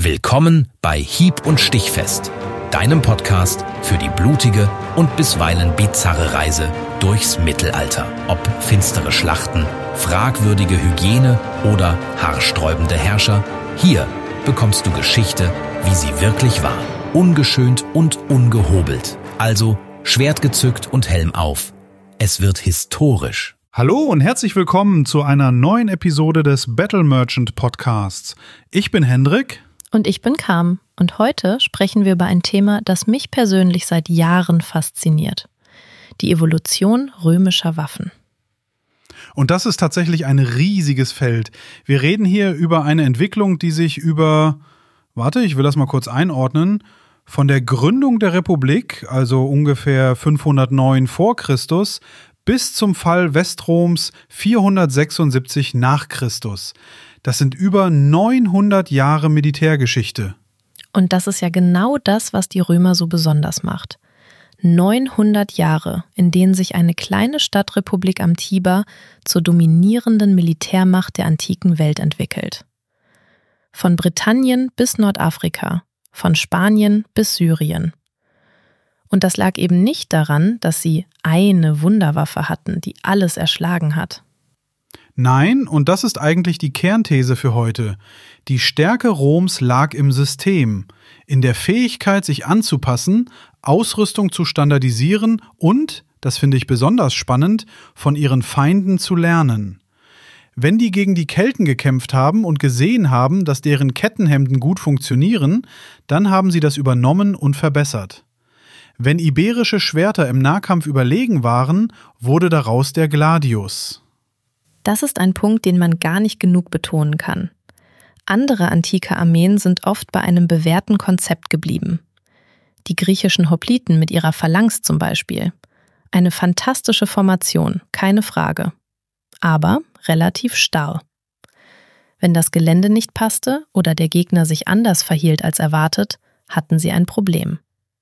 Willkommen bei Hieb- und Stichfest, deinem Podcast für die blutige und bisweilen bizarre Reise durchs Mittelalter. Ob finstere Schlachten, fragwürdige Hygiene oder haarsträubende Herrscher, hier bekommst du Geschichte, wie sie wirklich war. Ungeschönt und ungehobelt. Also Schwert gezückt und Helm auf. Es wird historisch. Hallo und herzlich willkommen zu einer neuen Episode des Battle Merchant Podcasts. Ich bin Hendrik. Und ich bin Carmen. Und heute sprechen wir über ein Thema, das mich persönlich seit Jahren fasziniert. Die Evolution römischer Waffen. Und das ist tatsächlich ein riesiges Feld. Wir reden hier über eine Entwicklung, die sich ich will das mal kurz einordnen, von der Gründung der Republik, also ungefähr 509 vor Christus, bis zum Fall Westroms 476 nach Christus. Das sind über 900 Jahre Militärgeschichte. Und das ist ja genau das, was die Römer so besonders macht. 900 Jahre, in denen sich eine kleine Stadtrepublik am Tiber zur dominierenden Militärmacht der antiken Welt entwickelt. Von Britannien bis Nordafrika, von Spanien bis Syrien. Und das lag eben nicht daran, dass sie eine Wunderwaffe hatten, die alles erschlagen hat. Nein, und das ist eigentlich die Kernthese für heute. Die Stärke Roms lag im System, in der Fähigkeit, sich anzupassen, Ausrüstung zu standardisieren und, das finde ich besonders spannend, von ihren Feinden zu lernen. Wenn die gegen die Kelten gekämpft haben und gesehen haben, dass deren Kettenhemden gut funktionieren, dann haben sie das übernommen und verbessert. Wenn iberische Schwerter im Nahkampf überlegen waren, wurde daraus der Gladius. Das ist ein Punkt, den man gar nicht genug betonen kann. Andere antike Armeen sind oft bei einem bewährten Konzept geblieben. Die griechischen Hopliten mit ihrer Phalanx zum Beispiel. Eine fantastische Formation, keine Frage. Aber relativ starr. Wenn das Gelände nicht passte oder der Gegner sich anders verhielt als erwartet, hatten sie ein Problem.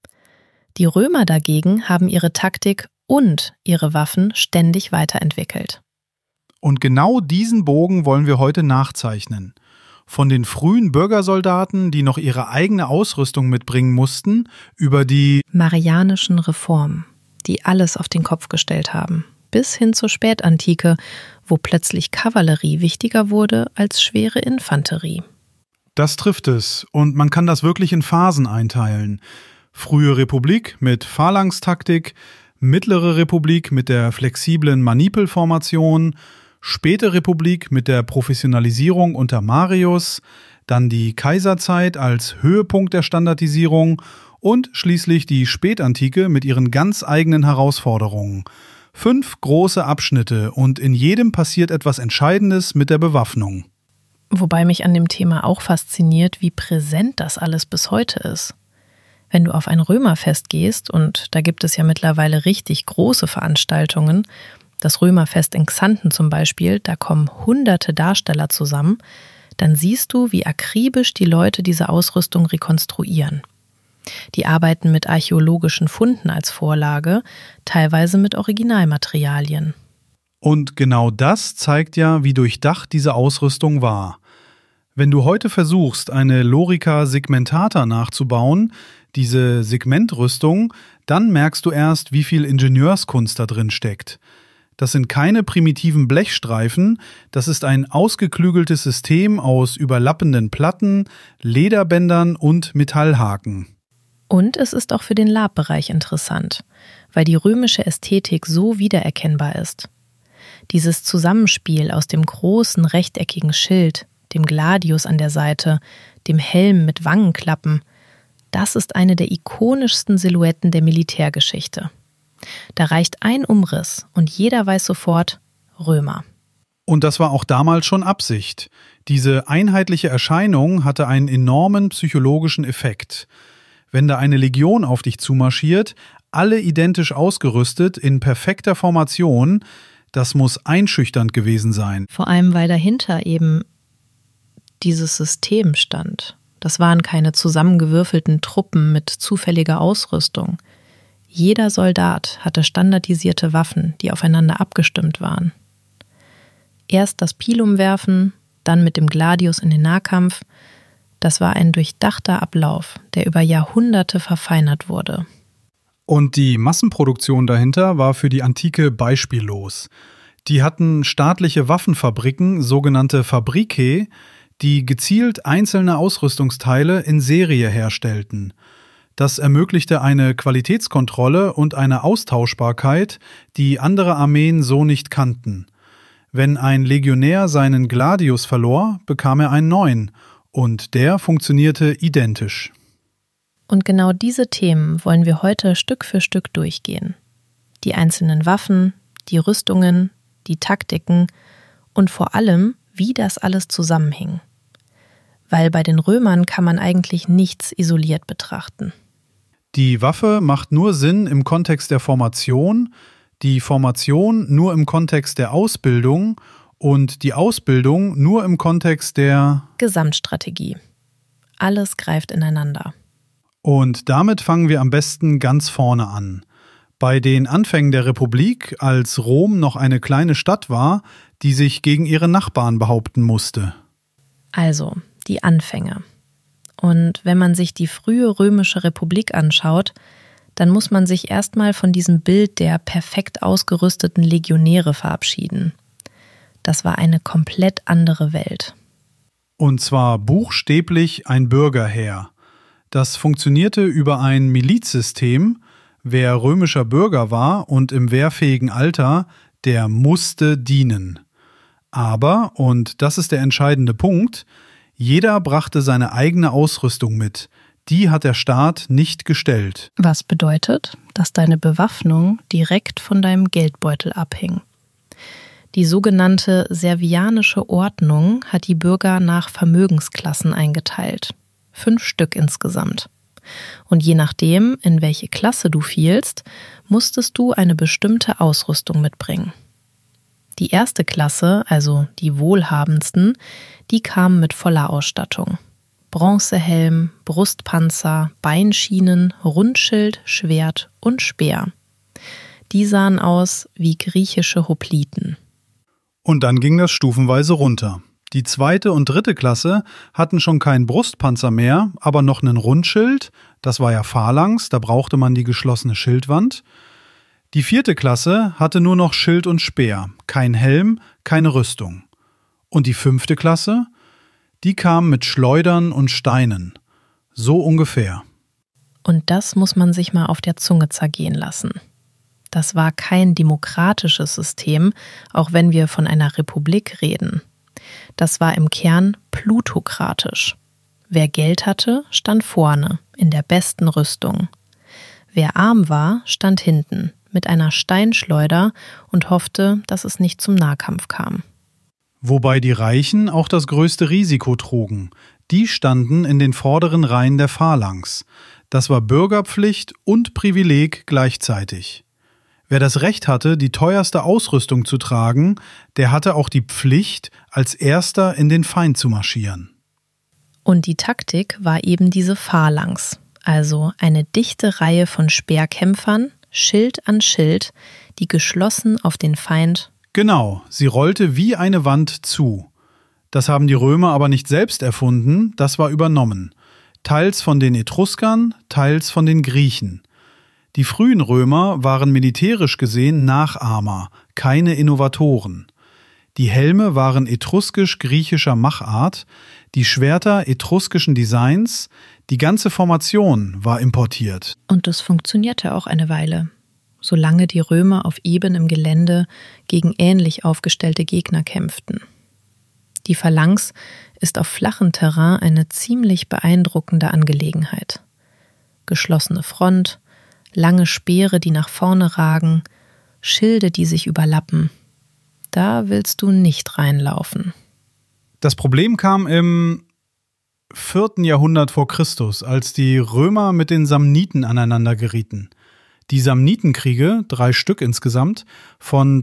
Die Römer dagegen haben ihre Taktik und ihre Waffen ständig weiterentwickelt. Und genau diesen Bogen wollen wir heute nachzeichnen. Von den frühen Bürgersoldaten, die noch ihre eigene Ausrüstung mitbringen mussten, über die marianischen Reformen, die alles auf den Kopf gestellt haben, bis hin zur Spätantike, wo plötzlich Kavallerie wichtiger wurde als schwere Infanterie. Das trifft es, und man kann das wirklich in Phasen einteilen. Frühe Republik mit Phalanx-Taktik, mittlere Republik mit der flexiblen Manipelformation, späte Republik mit der Professionalisierung unter Marius, dann die Kaiserzeit als Höhepunkt der Standardisierung und schließlich die Spätantike mit ihren ganz eigenen Herausforderungen. 5 große Abschnitte und in jedem passiert etwas Entscheidendes mit der Bewaffnung. Wobei mich an dem Thema auch fasziniert, wie präsent das alles bis heute ist. Wenn du auf ein Römerfest gehst, und da gibt es ja mittlerweile richtig große Veranstaltungen, das Römerfest in Xanten zum Beispiel, da kommen hunderte Darsteller zusammen, dann siehst du, wie akribisch die Leute diese Ausrüstung rekonstruieren. Die arbeiten mit archäologischen Funden als Vorlage, teilweise mit Originalmaterialien. Und genau das zeigt ja, wie durchdacht diese Ausrüstung war. Wenn du heute versuchst, eine Lorica segmentata nachzubauen, diese Segmentrüstung, dann merkst du erst, wie viel Ingenieurskunst da drin steckt. Das sind keine primitiven Blechstreifen, das ist ein ausgeklügeltes System aus überlappenden Platten, Lederbändern und Metallhaken. Und es ist auch für den Labbereich interessant, weil die römische Ästhetik so wiedererkennbar ist. Dieses Zusammenspiel aus dem großen rechteckigen Schild, dem Gladius an der Seite, dem Helm mit Wangenklappen, das ist eine der ikonischsten Silhouetten der Militärgeschichte. Da reicht ein Umriss und jeder weiß sofort, Römer. Und das war auch damals schon Absicht. Diese einheitliche Erscheinung hatte einen enormen psychologischen Effekt. Wenn da eine Legion auf dich zumarschiert, alle identisch ausgerüstet, in perfekter Formation, das muss einschüchternd gewesen sein. Vor allem, weil dahinter eben dieses System stand. Das waren keine zusammengewürfelten Truppen mit zufälliger Ausrüstung. Jeder Soldat hatte standardisierte Waffen, die aufeinander abgestimmt waren. Erst das Pilum werfen, dann mit dem Gladius in den Nahkampf, Das war ein durchdachter Ablauf, der über Jahrhunderte verfeinert wurde. Und die Massenproduktion dahinter war für die Antike beispiellos. Die hatten staatliche Waffenfabriken, sogenannte Fabricae, die gezielt einzelne Ausrüstungsteile in Serie herstellten. Das ermöglichte eine Qualitätskontrolle und eine Austauschbarkeit, die andere Armeen so nicht kannten. Wenn ein Legionär seinen Gladius verlor, bekam er einen neuen, und der funktionierte identisch. Und genau diese Themen wollen wir heute Stück für Stück durchgehen. Die einzelnen Waffen, die Rüstungen, die Taktiken und vor allem, wie das alles zusammenhing. Weil bei den Römern kann man eigentlich nichts isoliert betrachten. Die Waffe macht nur Sinn im Kontext der Formation, die Formation nur im Kontext der Ausbildung und die Ausbildung nur im Kontext der Gesamtstrategie. Alles greift ineinander. Und damit fangen wir am besten ganz vorne an. Bei den Anfängen der Republik, als Rom noch eine kleine Stadt war, die sich gegen ihre Nachbarn behaupten musste. Also, die Anfänge. Und wenn man sich die frühe römische Republik anschaut, dann muss man sich erstmal von diesem Bild der perfekt ausgerüsteten Legionäre verabschieden. Das war eine komplett andere Welt. Und zwar buchstäblich ein Bürgerheer. Das funktionierte über ein Milizsystem. Wer römischer Bürger war und im wehrfähigen Alter, der musste dienen. Aber, und das ist der entscheidende Punkt, jeder brachte seine eigene Ausrüstung mit. Die hat der Staat nicht gestellt. Was bedeutet, dass deine Bewaffnung direkt von deinem Geldbeutel abhing. Die sogenannte Servianische Ordnung hat die Bürger nach Vermögensklassen eingeteilt. 5 Stück insgesamt. Und je nachdem, in welche Klasse du fielst, musstest du eine bestimmte Ausrüstung mitbringen. Die erste Klasse, also die wohlhabendsten, die kamen mit voller Ausstattung. Bronzehelm, Brustpanzer, Beinschienen, Rundschild, Schwert und Speer. Die sahen aus wie griechische Hopliten. Und dann ging das stufenweise runter. Die 2. und 3. Klasse hatten schon keinen Brustpanzer mehr, aber noch einen Rundschild. Das war ja Phalanx, da brauchte man die geschlossene Schildwand. Die 4. Klasse hatte nur noch Schild und Speer, kein Helm, keine Rüstung. Und die 5. Klasse, die kam mit Schleudern und Steinen. So ungefähr. Und das muss man sich mal auf der Zunge zergehen lassen. Das war kein demokratisches System, auch wenn wir von einer Republik reden. Das war im Kern plutokratisch. Wer Geld hatte, stand vorne, in der besten Rüstung. Wer arm war, stand hinten, mit einer Steinschleuder und hoffte, dass es nicht zum Nahkampf kam. Wobei die Reichen auch das größte Risiko trugen. Die standen in den vorderen Reihen der Phalanx. Das war Bürgerpflicht und Privileg gleichzeitig. Wer das Recht hatte, die teuerste Ausrüstung zu tragen, der hatte auch die Pflicht, als Erster in den Feind zu marschieren. Und die Taktik war eben diese Phalanx, also eine dichte Reihe von Speerkämpfern, Schild an Schild, die geschlossen auf den Feind. Genau, sie rollte wie eine Wand zu. Das haben die Römer aber nicht selbst erfunden, das war übernommen. Teils von den Etruskern, teils von den Griechen. Die frühen Römer waren militärisch gesehen Nachahmer, keine Innovatoren. Die Helme waren etruskisch-griechischer Machart, die Schwerter etruskischen Designs, die ganze Formation war importiert. Und das funktionierte auch eine Weile, solange die Römer auf ebenem Gelände gegen ähnlich aufgestellte Gegner kämpften. Die Phalanx ist auf flachem Terrain eine ziemlich beeindruckende Angelegenheit. Geschlossene Front, lange Speere, die nach vorne ragen, Schilde, die sich überlappen. Da willst du nicht reinlaufen. Das Problem kam im 4. Jahrhundert vor Christus, als die Römer mit den Samniten aneinander gerieten. Die Samnitenkriege, 3 Stück insgesamt, von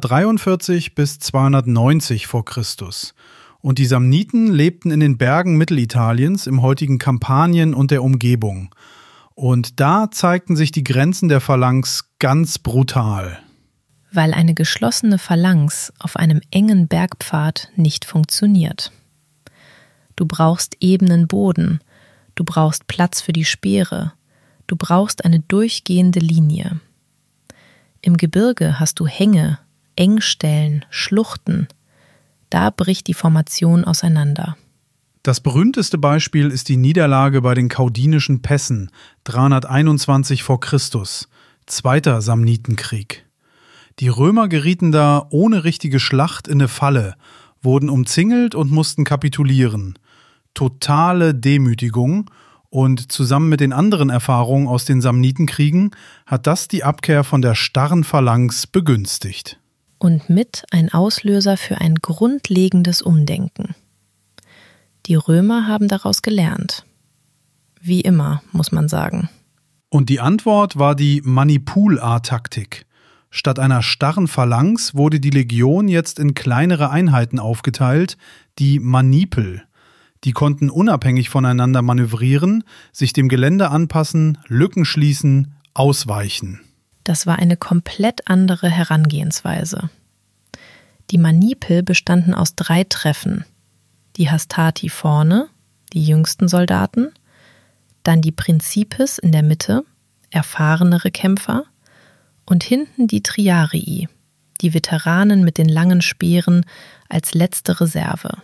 343 bis 290 vor Christus. Und die Samniten lebten in den Bergen Mittelitaliens, im heutigen Kampanien und der Umgebung. Und da zeigten sich die Grenzen der Phalanx ganz brutal. Weil eine geschlossene Phalanx auf einem engen Bergpfad nicht funktioniert. Du brauchst ebenen Boden. Du brauchst Platz für die Speere. Du brauchst eine durchgehende Linie. Im Gebirge hast du Hänge, Engstellen, Schluchten. Da bricht die Formation auseinander. Das berühmteste Beispiel ist die Niederlage bei den Caudinischen Pässen 321 v. Chr., Zweiter Samnitenkrieg. Die Römer gerieten da ohne richtige Schlacht in eine Falle, wurden umzingelt und mussten kapitulieren. Totale Demütigung, und zusammen mit den anderen Erfahrungen aus den Samnitenkriegen hat das die Abkehr von der starren Phalanx begünstigt. Und mit ein Auslöser für ein grundlegendes Umdenken. Die Römer haben daraus gelernt. Wie immer, muss man sagen. Und die Antwort war die Manipul-A-Taktik. Statt einer starren Phalanx wurde die Legion jetzt in kleinere Einheiten aufgeteilt, die Manipel. Die konnten unabhängig voneinander manövrieren, sich dem Gelände anpassen, Lücken schließen, ausweichen. Das war eine komplett andere Herangehensweise. Die Manipel bestanden aus 3 Treffen. Die Hastati vorne, die jüngsten Soldaten, dann die Principes in der Mitte, erfahrenere Kämpfer, und hinten die Triarii, die Veteranen mit den langen Speeren als letzte Reserve.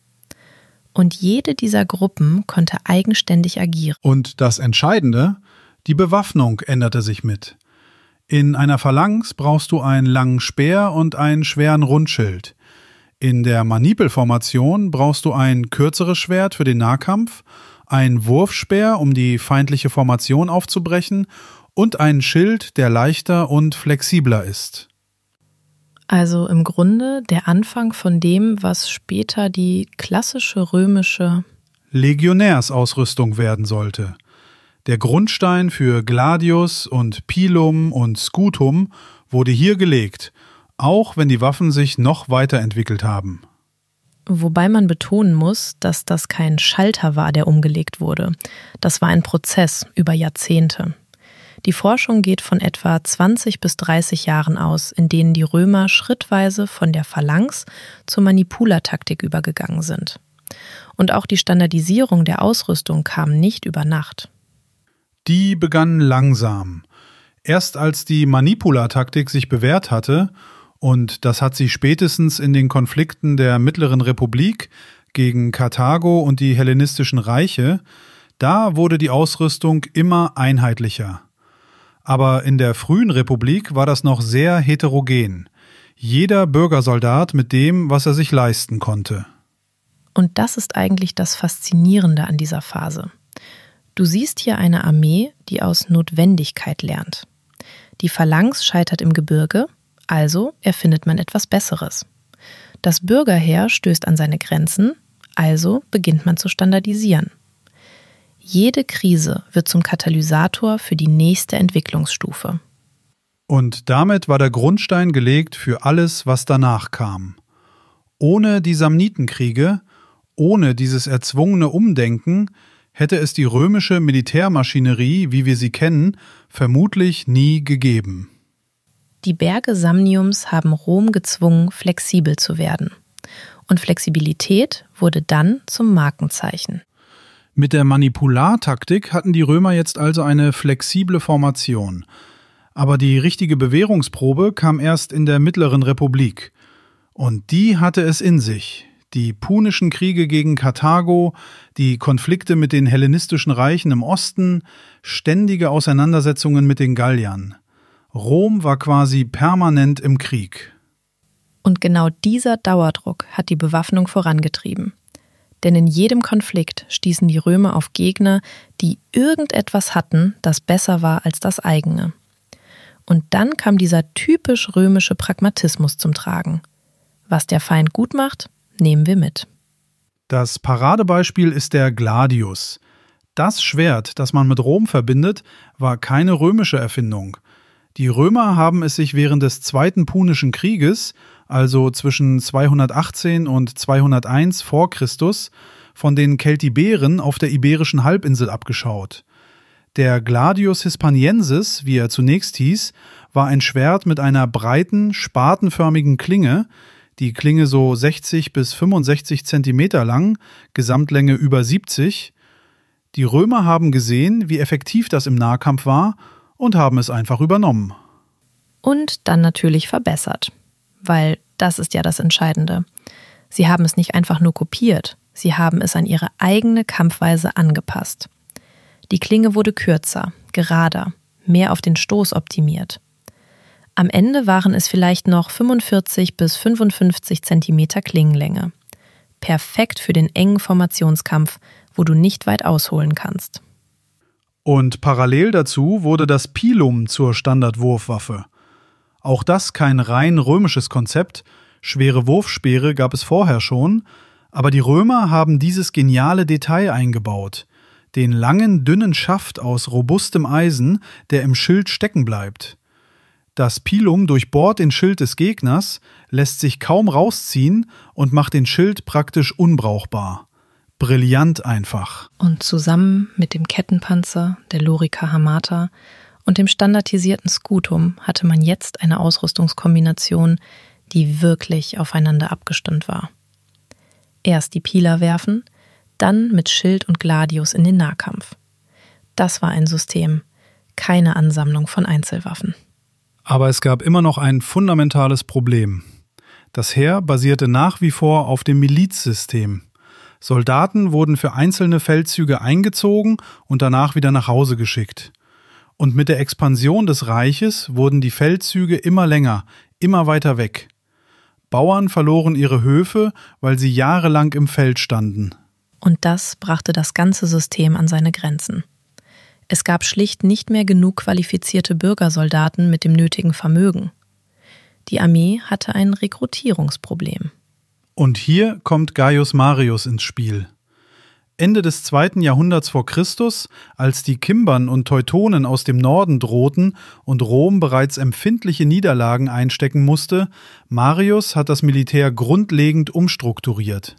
Und jede dieser Gruppen konnte eigenständig agieren. Und das Entscheidende, die Bewaffnung änderte sich mit. In einer Phalanx brauchst du einen langen Speer und einen schweren Rundschild. In der Manipelformation brauchst du ein kürzeres Schwert für den Nahkampf, einen Wurfspeer, um die feindliche Formation aufzubrechen, und einen Schild, der leichter und flexibler ist. Also im Grunde der Anfang von dem, was später die klassische römische Legionärsausrüstung werden sollte. Der Grundstein für Gladius und Pilum und Scutum wurde hier gelegt, auch wenn die Waffen sich noch weiterentwickelt haben. Wobei man betonen muss, dass das kein Schalter war, der umgelegt wurde. Das war ein Prozess über Jahrzehnte. Die Forschung geht von etwa 20 bis 30 Jahren aus, in denen die Römer schrittweise von der Phalanx zur Manipula-Taktik übergegangen sind. Und auch die Standardisierung der Ausrüstung kam nicht über Nacht. Die begann langsam. Erst als die Manipula-Taktik sich bewährt hatte, und das hat sie spätestens in den Konflikten der Mittleren Republik gegen Karthago und die hellenistischen Reiche, da wurde die Ausrüstung immer einheitlicher. Aber in der frühen Republik war das noch sehr heterogen. Jeder Bürgersoldat mit dem, was er sich leisten konnte. Und das ist eigentlich das Faszinierende an dieser Phase. Du siehst hier eine Armee, die aus Notwendigkeit lernt. Die Phalanx scheitert im Gebirge, also erfindet man etwas Besseres. Das Bürgerheer stößt an seine Grenzen, also beginnt man zu standardisieren. Jede Krise wird zum Katalysator für die nächste Entwicklungsstufe. Und damit war der Grundstein gelegt für alles, was danach kam. Ohne die Samnitenkriege, ohne dieses erzwungene Umdenken, hätte es die römische Militärmaschinerie, wie wir sie kennen, vermutlich nie gegeben. Die Berge Samniums haben Rom gezwungen, flexibel zu werden. Und Flexibilität wurde dann zum Markenzeichen. Mit der Manipular-Taktik hatten die Römer jetzt also eine flexible Formation. Aber die richtige Bewährungsprobe kam erst in der Mittleren Republik. Und die hatte es in sich. Die punischen Kriege gegen Karthago, die Konflikte mit den hellenistischen Reichen im Osten, ständige Auseinandersetzungen mit den Galliern. Rom war quasi permanent im Krieg. Und genau dieser Dauerdruck hat die Bewaffnung vorangetrieben. Denn in jedem Konflikt stießen die Römer auf Gegner, die irgendetwas hatten, das besser war als das eigene. Und dann kam dieser typisch römische Pragmatismus zum Tragen. Was der Feind gut macht, nehmen wir mit. Das Paradebeispiel ist der Gladius. Das Schwert, das man mit Rom verbindet, war keine römische Erfindung. Die Römer haben es sich während des Zweiten Punischen Krieges, also zwischen 218 und 201 vor Christus, von den Keltiberen auf der Iberischen Halbinsel abgeschaut. Der Gladius Hispaniensis, wie er zunächst hieß, war ein Schwert mit einer breiten, spatenförmigen Klinge, die Klinge so 60 bis 65 Zentimeter lang, Gesamtlänge über 70. Die Römer haben gesehen, wie effektiv das im Nahkampf war und haben es einfach übernommen. Und dann natürlich verbessert, weil das ist ja das Entscheidende. Sie haben es nicht einfach nur kopiert, sie haben es an ihre eigene Kampfweise angepasst. Die Klinge wurde kürzer, gerader, mehr auf den Stoß optimiert. Am Ende waren es vielleicht noch 45 bis 55 Zentimeter Klingenlänge. Perfekt für den engen Formationskampf, wo du nicht weit ausholen kannst. Und parallel dazu wurde das Pilum zur Standardwurfwaffe. Auch das kein rein römisches Konzept, schwere Wurfspeere gab es vorher schon, aber die Römer haben dieses geniale Detail eingebaut, den langen, dünnen Schaft aus robustem Eisen, der im Schild stecken bleibt. Das Pilum durchbohrt den Schild des Gegners, lässt sich kaum rausziehen und macht den Schild praktisch unbrauchbar. Brillant einfach. Und zusammen mit dem Kettenpanzer, der Lorica Hamata und dem standardisierten Scutum hatte man jetzt eine Ausrüstungskombination, die wirklich aufeinander abgestimmt war. Erst die Piler werfen, dann mit Schild und Gladius in den Nahkampf. Das war ein System, keine Ansammlung von Einzelwaffen. Aber es gab immer noch ein fundamentales Problem. Das Heer basierte nach wie vor auf dem Milizsystem. Soldaten wurden für einzelne Feldzüge eingezogen und danach wieder nach Hause geschickt. Und mit der Expansion des Reiches wurden die Feldzüge immer länger, immer weiter weg. Bauern verloren ihre Höfe, weil sie jahrelang im Feld standen. Und das brachte das ganze System an seine Grenzen. Es gab schlicht nicht mehr genug qualifizierte Bürgersoldaten mit dem nötigen Vermögen. Die Armee hatte ein Rekrutierungsproblem. Und hier kommt Gaius Marius ins Spiel. Ende des 2. Jahrhunderts vor Christus, als die Kimbern und Teutonen aus dem Norden drohten und Rom bereits empfindliche Niederlagen einstecken musste, Marius hat das Militär grundlegend umstrukturiert.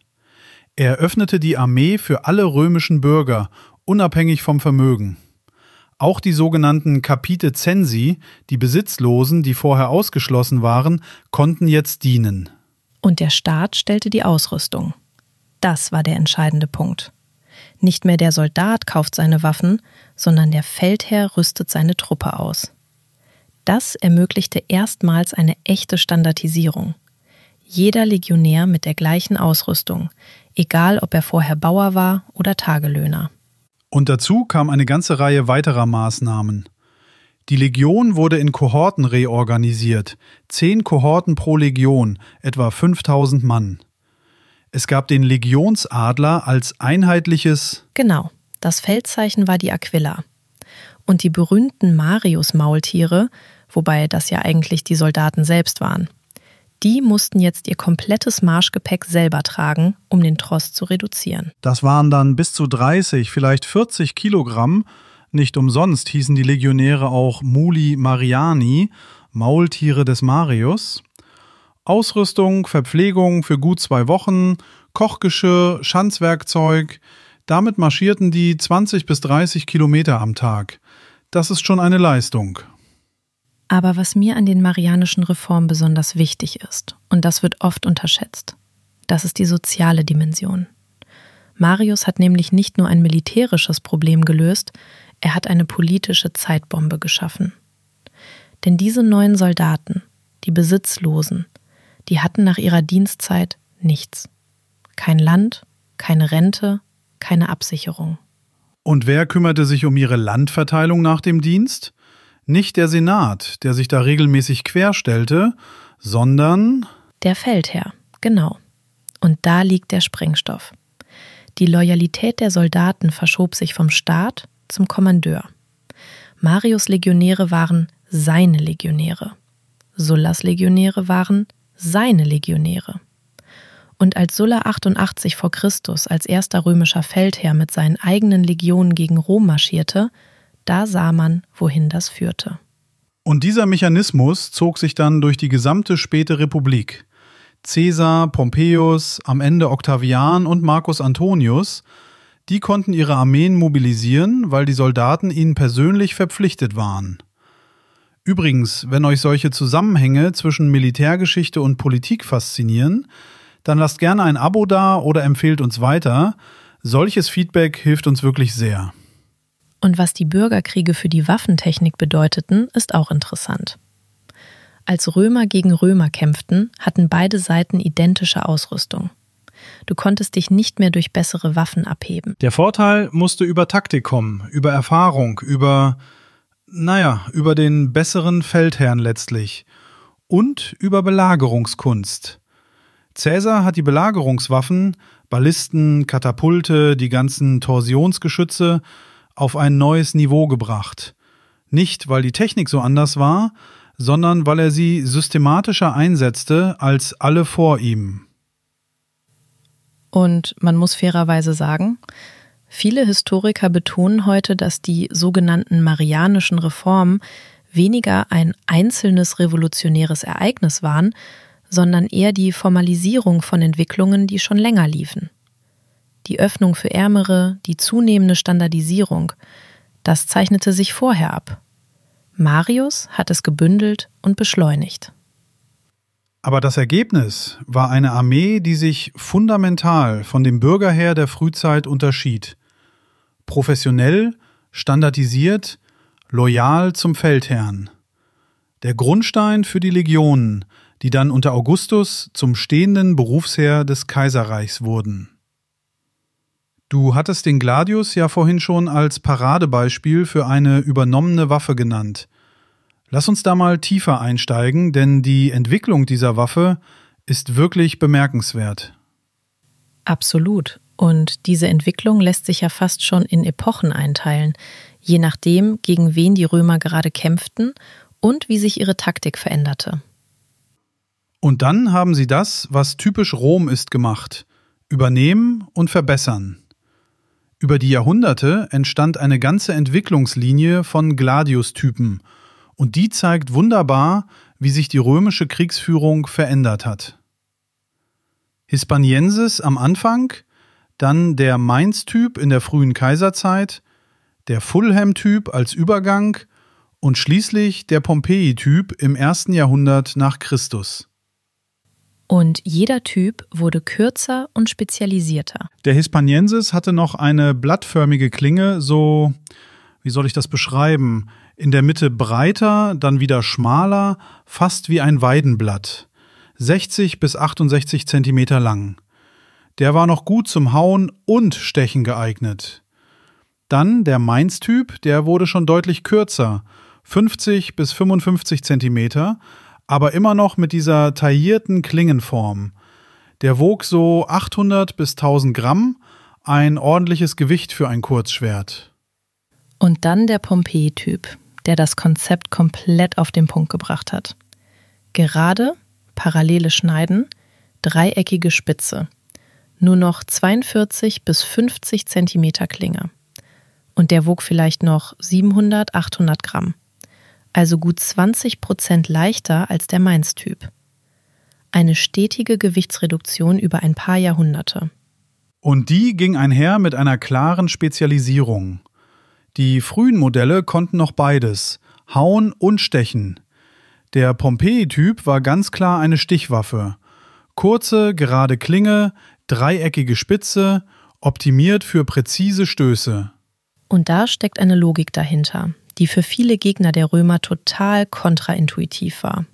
Er öffnete die Armee für alle römischen Bürger, unabhängig vom Vermögen. Auch die sogenannten Capite Censi, die Besitzlosen, die vorher ausgeschlossen waren, konnten jetzt dienen. Und der Staat stellte die Ausrüstung. Das war der entscheidende Punkt. Nicht mehr der Soldat kauft seine Waffen, sondern der Feldherr rüstet seine Truppe aus. Das ermöglichte erstmals eine echte Standardisierung. Jeder Legionär mit der gleichen Ausrüstung, egal ob er vorher Bauer war oder Tagelöhner. Und dazu kam eine ganze Reihe weiterer Maßnahmen. Die Legion wurde in Kohorten reorganisiert, 10 Kohorten pro Legion, etwa 5000 Mann. Es gab den Legionsadler als einheitliches... Genau, das Feldzeichen war die Aquila. Und die berühmten Marius-Maultiere, wobei das ja eigentlich die Soldaten selbst waren, die mussten jetzt ihr komplettes Marschgepäck selber tragen, um den Tross zu reduzieren. Das waren dann bis zu 30, vielleicht 40 Kilogramm. Nicht umsonst hießen die Legionäre auch Muli Mariani, Maultiere des Marius. Ausrüstung, Verpflegung für gut 2 Wochen, Kochgeschirr, Schanzwerkzeug. Damit marschierten die 20 bis 30 Kilometer am Tag. Das ist schon eine Leistung. Aber was mir an den marianischen Reformen besonders wichtig ist, und das wird oft unterschätzt, das ist die soziale Dimension. Marius hat nämlich nicht nur ein militärisches Problem gelöst, er hat eine politische Zeitbombe geschaffen. Denn diese neuen Soldaten, die Besitzlosen, die hatten nach ihrer Dienstzeit nichts. Kein Land, keine Rente, keine Absicherung. Und wer kümmerte sich um ihre Landverteilung nach dem Dienst? Nicht der Senat, der sich da regelmäßig querstellte, sondern... Der Feldherr, genau. Und da liegt der Sprengstoff. Die Loyalität der Soldaten verschob sich vom Staat zum Kommandeur. Marius' Legionäre waren seine Legionäre. Sullas Legionäre waren seine Legionäre. Und als Sulla 88 vor Christus als erster römischer Feldherr mit seinen eigenen Legionen gegen Rom marschierte, da sah man, wohin das führte. Und dieser Mechanismus zog sich dann durch die gesamte späte Republik. Caesar, Pompeius, am Ende Octavian und Marcus Antonius, die konnten ihre Armeen mobilisieren, weil die Soldaten ihnen persönlich verpflichtet waren. Übrigens, wenn euch solche Zusammenhänge zwischen Militärgeschichte und Politik faszinieren, dann lasst gerne ein Abo da oder empfehlt uns weiter. Solches Feedback hilft uns wirklich sehr. Und was die Bürgerkriege für die Waffentechnik bedeuteten, ist auch interessant. Als Römer gegen Römer kämpften, hatten beide Seiten identische Ausrüstung. Du konntest dich nicht mehr durch bessere Waffen abheben. Der Vorteil musste über Taktik kommen, über Erfahrung, über den besseren Feldherrn letztlich und über Belagerungskunst. Caesar hat die Belagerungswaffen, Ballisten, Katapulte, die ganzen Torsionsgeschütze auf ein neues Niveau gebracht. Nicht, weil die Technik so anders war, sondern weil er sie systematischer einsetzte als alle vor ihm. Und man muss fairerweise sagen, viele Historiker betonen heute, dass die sogenannten Marianischen Reformen weniger ein einzelnes revolutionäres Ereignis waren, sondern eher die Formalisierung von Entwicklungen, die schon länger liefen. Die Öffnung für Ärmere, die zunehmende Standardisierung, das zeichnete sich vorher ab. Marius hat es gebündelt und beschleunigt. Aber das Ergebnis war eine Armee, die sich fundamental von dem Bürgerheer der Frühzeit unterschied. Professionell, standardisiert, loyal zum Feldherrn. Der Grundstein für die Legionen, die dann unter Augustus zum stehenden Berufsheer des Kaiserreichs wurden. Du hattest den Gladius ja vorhin schon als Paradebeispiel für eine übernommene Waffe genannt. Lass uns da mal tiefer einsteigen, denn die Entwicklung dieser Waffe ist wirklich bemerkenswert. Absolut. Und diese Entwicklung lässt sich ja fast schon in Epochen einteilen, je nachdem, gegen wen die Römer gerade kämpften und wie sich ihre Taktik veränderte. Und dann haben sie das, was typisch Rom ist, gemacht: übernehmen und verbessern. Über die Jahrhunderte entstand eine ganze Entwicklungslinie von Gladius-Typen, und die zeigt wunderbar, wie sich die römische Kriegsführung verändert hat. Hispaniensis am Anfang, dann der Mainz-Typ in der frühen Kaiserzeit, der Fulham-Typ als Übergang und schließlich der Pompei-Typ im 1. Jahrhundert nach Christus. Und jeder Typ wurde kürzer und spezialisierter. Der Hispaniensis hatte noch eine blattförmige Klinge, so, wie soll ich das beschreiben, in der Mitte breiter, dann wieder schmaler, fast wie ein Weidenblatt, 60 bis 68 Zentimeter lang. Der war noch gut zum Hauen und Stechen geeignet. Dann der Mainz-Typ, der wurde schon deutlich kürzer, 50 bis 55 Zentimeter, aber immer noch mit dieser taillierten Klingenform. Der wog so 800 bis 1000 Gramm, ein ordentliches Gewicht für ein Kurzschwert. Und dann der Pompei-Typ, der das Konzept komplett auf den Punkt gebracht hat. Gerade, parallele Schneiden, dreieckige Spitze. Nur noch 42 bis 50 Zentimeter Klinge. Und der wog vielleicht noch 700, 800 Gramm. Also gut 20% leichter als der Mainz-Typ. Eine stetige Gewichtsreduktion über ein paar Jahrhunderte. Und die ging einher mit einer klaren Spezialisierung. Die frühen Modelle konnten noch beides, hauen und stechen. Der Pompei-Typ war ganz klar eine Stichwaffe. Kurze, gerade Klinge, dreieckige Spitze, optimiert für präzise Stöße. Und da steckt eine Logik dahinter, die für viele Gegner der Römer total kontraintuitiv war.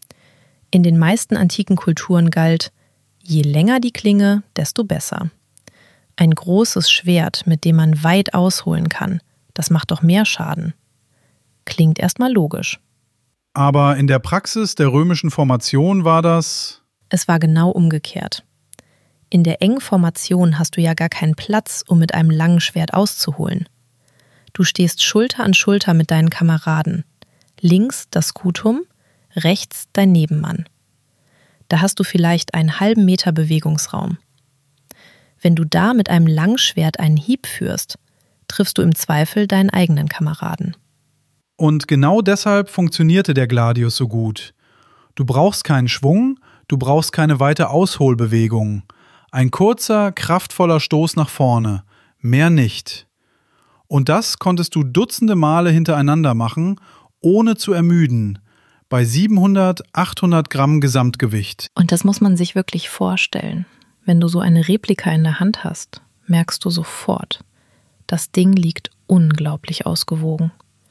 In den meisten antiken Kulturen galt, je länger die Klinge, desto besser. Ein großes Schwert, mit dem man weit ausholen kann, das macht doch mehr Schaden. Klingt erstmal logisch. Aber in der Praxis der römischen Formation war das... Es war genau umgekehrt. In der engen Formation hast du ja gar keinen Platz, um mit einem langen Schwert auszuholen. Du stehst Schulter an Schulter mit deinen Kameraden. Links das Scutum, rechts dein Nebenmann. Da hast du vielleicht einen halben Meter Bewegungsraum. Wenn du da mit einem Langschwert einen Hieb führst, triffst du im Zweifel deinen eigenen Kameraden. Und genau deshalb funktionierte der Gladius so gut. Du brauchst keinen Schwung, du brauchst keine weite Ausholbewegung. Ein kurzer, kraftvoller Stoß nach vorne. Mehr nicht. Und das konntest du dutzende Male hintereinander machen, ohne zu ermüden, bei 700, 800 Gramm Gesamtgewicht. Und das muss man sich wirklich vorstellen. Wenn du so eine Replika in der Hand hast, merkst du sofort, das Ding liegt unglaublich ausgewogen.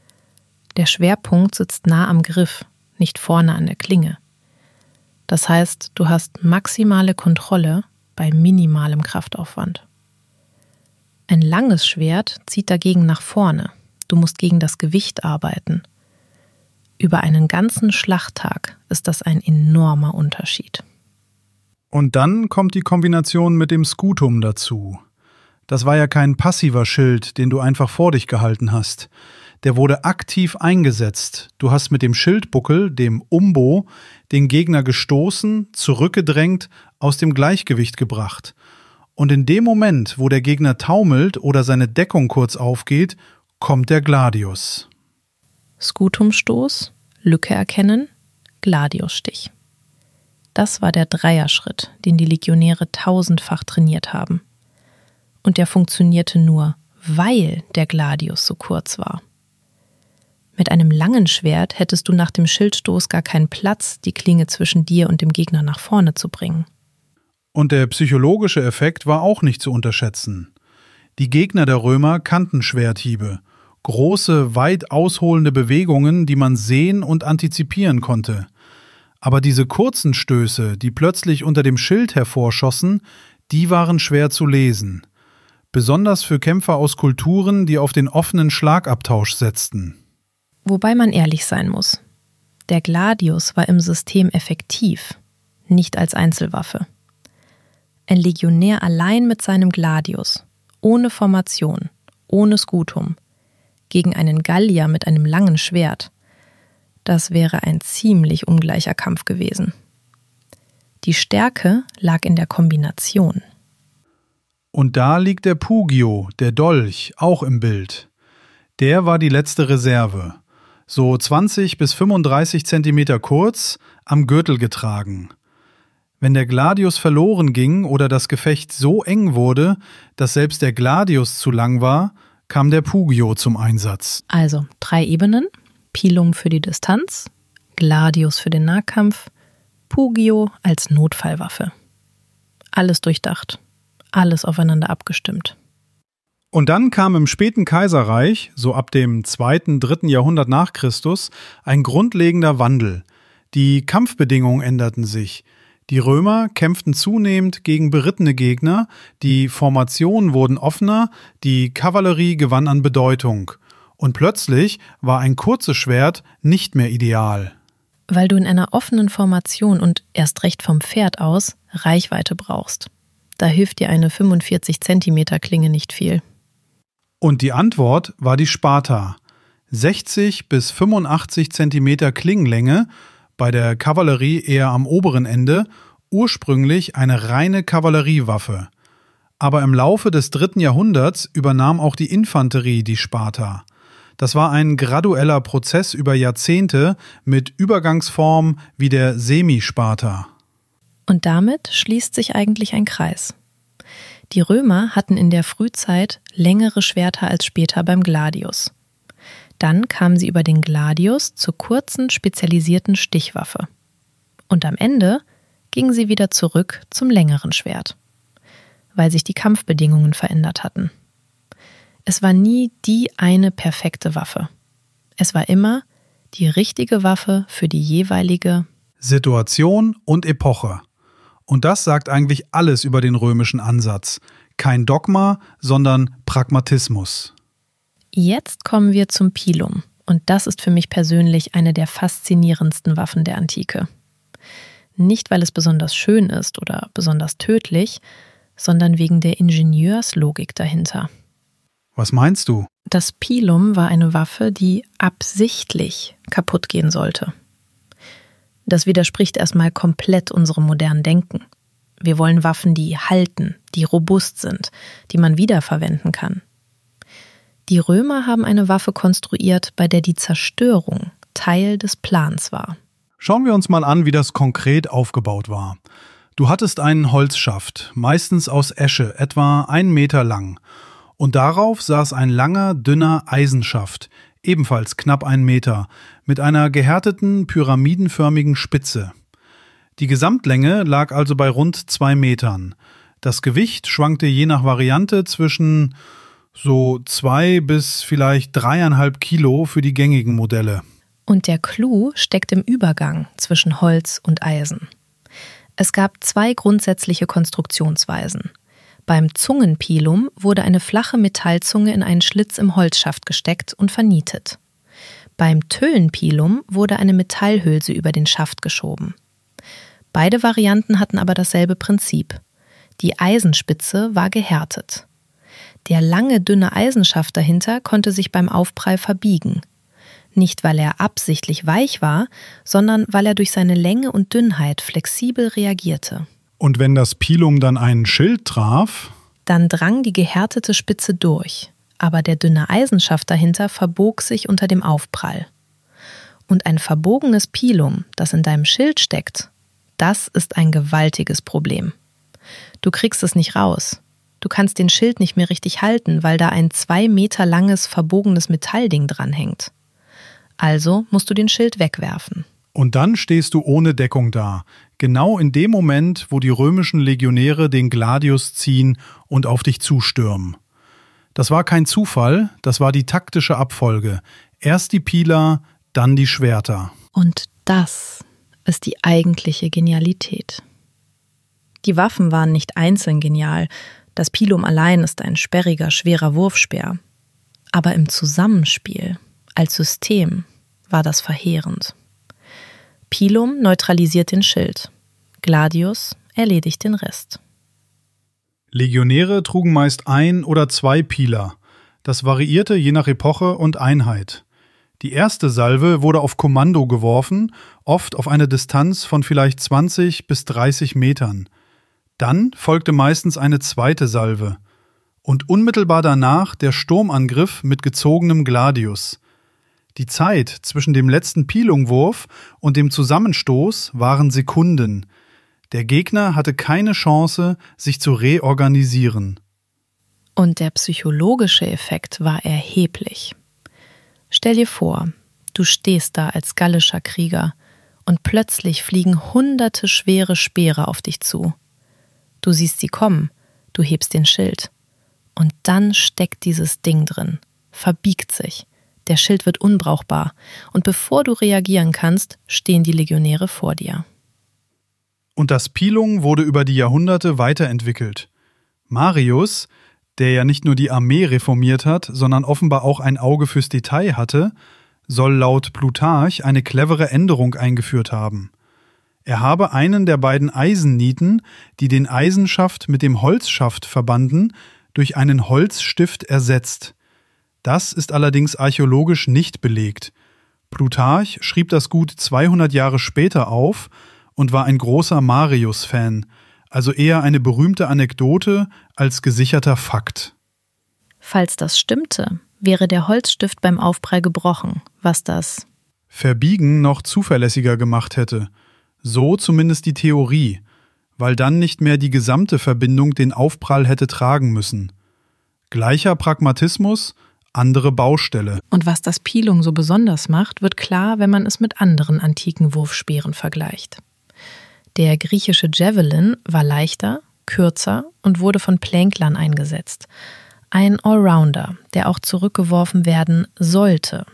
Der Schwerpunkt sitzt nah am Griff, nicht vorne an der Klinge. Das heißt, du hast maximale Kontrolle bei minimalem Kraftaufwand. Ein langes Schwert zieht dagegen nach vorne. Du musst gegen das Gewicht arbeiten. Über einen ganzen Schlachttag ist das ein enormer Unterschied. Und dann kommt die Kombination mit dem Scutum dazu. Das war ja kein passiver Schild, den du einfach vor dich gehalten hast. Der wurde aktiv eingesetzt. Du hast mit dem Schildbuckel, dem Umbo, den Gegner gestoßen, zurückgedrängt, aus dem Gleichgewicht gebracht. Und in dem Moment, wo der Gegner taumelt oder seine Deckung kurz aufgeht, kommt der Gladius. Scutumstoß, Lücke erkennen, Gladiusstich. Das war der Dreierschritt, den die Legionäre tausendfach trainiert haben. Und der funktionierte nur, weil der Gladius so kurz war. Mit einem langen Schwert hättest du nach dem Schildstoß gar keinen Platz, die Klinge zwischen dir und dem Gegner nach vorne zu bringen. Und der psychologische Effekt war auch nicht zu unterschätzen. Die Gegner der Römer kannten Schwerthiebe, große, weit ausholende Bewegungen, die man sehen und antizipieren konnte. Aber diese kurzen Stöße, die plötzlich unter dem Schild hervorschossen, die waren schwer zu lesen. Besonders für Kämpfer aus Kulturen, die auf den offenen Schlagabtausch setzten. Wobei man ehrlich sein muss. Der Gladius war im System effektiv, nicht als Einzelwaffe. Ein Legionär allein mit seinem Gladius, ohne Formation, ohne Scutum, gegen einen Gallier mit einem langen Schwert, das wäre ein ziemlich ungleicher Kampf gewesen. Die Stärke lag in der Kombination. Und da liegt der Pugio, der Dolch, auch im Bild. Der war die letzte Reserve. So 20 bis 35 Zentimeter kurz, am Gürtel getragen. Wenn der Gladius verloren ging oder das Gefecht so eng wurde, dass selbst der Gladius zu lang war, kam der Pugio zum Einsatz. Also 3 Ebenen, Pilum für die Distanz, Gladius für den Nahkampf, Pugio als Notfallwaffe. Alles durchdacht, alles aufeinander abgestimmt. Und dann kam im späten Kaiserreich, so ab dem 2., 3. Jahrhundert nach Christus, ein grundlegender Wandel. Die Kampfbedingungen änderten sich. Die Römer kämpften zunehmend gegen berittene Gegner, die Formationen wurden offener, die Kavallerie gewann an Bedeutung. Und plötzlich war ein kurzes Schwert nicht mehr ideal. Weil du in einer offenen Formation und erst recht vom Pferd aus Reichweite brauchst. Da hilft dir eine 45 Zentimeter Klinge nicht viel. Und die Antwort war die Sparta. 60 bis 85 Zentimeter Klingenlänge, bei der Kavallerie eher am oberen Ende, ursprünglich eine reine Kavalleriewaffe. Aber im Laufe des 3. Jahrhunderts übernahm auch die Infanterie die Sparta. Das war ein gradueller Prozess über Jahrzehnte mit Übergangsformen wie der Semisparta. Und damit schließt sich eigentlich ein Kreis. Die Römer hatten in der Frühzeit längere Schwerter als später beim Gladius. Dann kamen sie über den Gladius zur kurzen, spezialisierten Stichwaffe. Und am Ende gingen sie wieder zurück zum längeren Schwert, weil sich die Kampfbedingungen verändert hatten. Es war nie die eine perfekte Waffe. Es war immer die richtige Waffe für die jeweilige Situation und Epoche. Und das sagt eigentlich alles über den römischen Ansatz. Kein Dogma, sondern Pragmatismus. Jetzt kommen wir zum Pilum. Und das ist für mich persönlich eine der faszinierendsten Waffen der Antike. Nicht, weil es besonders schön ist oder besonders tödlich, sondern wegen der Ingenieurslogik dahinter. Was meinst du? Das Pilum war eine Waffe, die absichtlich kaputt gehen sollte. Das widerspricht erstmal komplett unserem modernen Denken. Wir wollen Waffen, die halten, die robust sind, die man wiederverwenden kann. Die Römer haben eine Waffe konstruiert, bei der die Zerstörung Teil des Plans war. Schauen wir uns mal an, wie das konkret aufgebaut war. Du hattest einen Holzschaft, meistens aus Esche, etwa 1 Meter lang. Und darauf saß ein langer, dünner Eisenschaft, ebenfalls knapp 1 Meter, mit einer gehärteten, pyramidenförmigen Spitze. Die Gesamtlänge lag also bei rund 2 Metern. Das Gewicht schwankte je nach Variante zwischen so 2 bis vielleicht 3,5 Kilo für die gängigen Modelle. Und der Clou steckt im Übergang zwischen Holz und Eisen. Es gab 2 grundsätzliche Konstruktionsweisen. Beim Zungenpilum wurde eine flache Metallzunge in einen Schlitz im Holzschaft gesteckt und vernietet. Beim Tölenpilum wurde eine Metallhülse über den Schaft geschoben. Beide Varianten hatten aber dasselbe Prinzip. Die Eisenspitze war gehärtet. Der lange, dünne Eisenschaft dahinter konnte sich beim Aufprall verbiegen. Nicht, weil er absichtlich weich war, sondern weil er durch seine Länge und Dünnheit flexibel reagierte. Und wenn das Pilum dann einen Schild traf, dann drang die gehärtete Spitze durch, aber der dünne Eisenschaft dahinter verbog sich unter dem Aufprall. Und ein verbogenes Pilum, das in deinem Schild steckt, das ist ein gewaltiges Problem. Du kriegst es nicht raus. Du kannst den Schild nicht mehr richtig halten, weil da ein 2 Meter langes, verbogenes Metallding dranhängt. Also musst du den Schild wegwerfen. Und dann stehst du ohne Deckung da. Genau in dem Moment, wo die römischen Legionäre den Gladius ziehen und auf dich zustürmen. Das war kein Zufall, das war die taktische Abfolge. Erst die Pila, dann die Schwerter. Und das ist die eigentliche Genialität. Die Waffen waren nicht einzeln genial. Das Pilum allein ist ein sperriger, schwerer Wurfspeer. Aber im Zusammenspiel, als System, war das verheerend. Pilum neutralisiert den Schild. Gladius erledigt den Rest. Legionäre trugen meist 1 oder 2 Pila. Das variierte je nach Epoche und Einheit. Die erste Salve wurde auf Kommando geworfen, oft auf eine Distanz von vielleicht 20 bis 30 Metern. Dann folgte meistens eine zweite Salve. Und unmittelbar danach der Sturmangriff mit gezogenem Gladius. Die Zeit zwischen dem letzten Pilumwurf und dem Zusammenstoß waren Sekunden. Der Gegner hatte keine Chance, sich zu reorganisieren. Und der psychologische Effekt war erheblich. Stell dir vor, du stehst da als gallischer Krieger und plötzlich fliegen hunderte schwere Speere auf dich zu. Du siehst sie kommen, du hebst den Schild. Und dann steckt dieses Ding drin, verbiegt sich. Der Schild wird unbrauchbar und bevor du reagieren kannst, stehen die Legionäre vor dir. Und das Pilum wurde über die Jahrhunderte weiterentwickelt. Marius, der ja nicht nur die Armee reformiert hat, sondern offenbar auch ein Auge fürs Detail hatte, soll laut Plutarch eine clevere Änderung eingeführt haben. Er habe einen der beiden Eisennieten, die den Eisenschaft mit dem Holzschaft verbanden, durch einen Holzstift ersetzt. Das ist allerdings archäologisch nicht belegt. Plutarch schrieb das gut 200 Jahre später auf und war ein großer Marius-Fan, also eher eine berühmte Anekdote als gesicherter Fakt. Falls das stimmte, wäre der Holzstift beim Aufprall gebrochen, was das Verbiegen noch zuverlässiger gemacht hätte. So zumindest die Theorie, weil dann nicht mehr die gesamte Verbindung den Aufprall hätte tragen müssen. Gleicher Pragmatismus, andere Baustelle. Und was das Pilum so besonders macht, wird klar, wenn man es mit anderen antiken Wurfspeeren vergleicht. Der griechische Javelin war leichter, kürzer und wurde von Plänklern eingesetzt. Ein Allrounder, der auch zurückgeworfen werden sollte.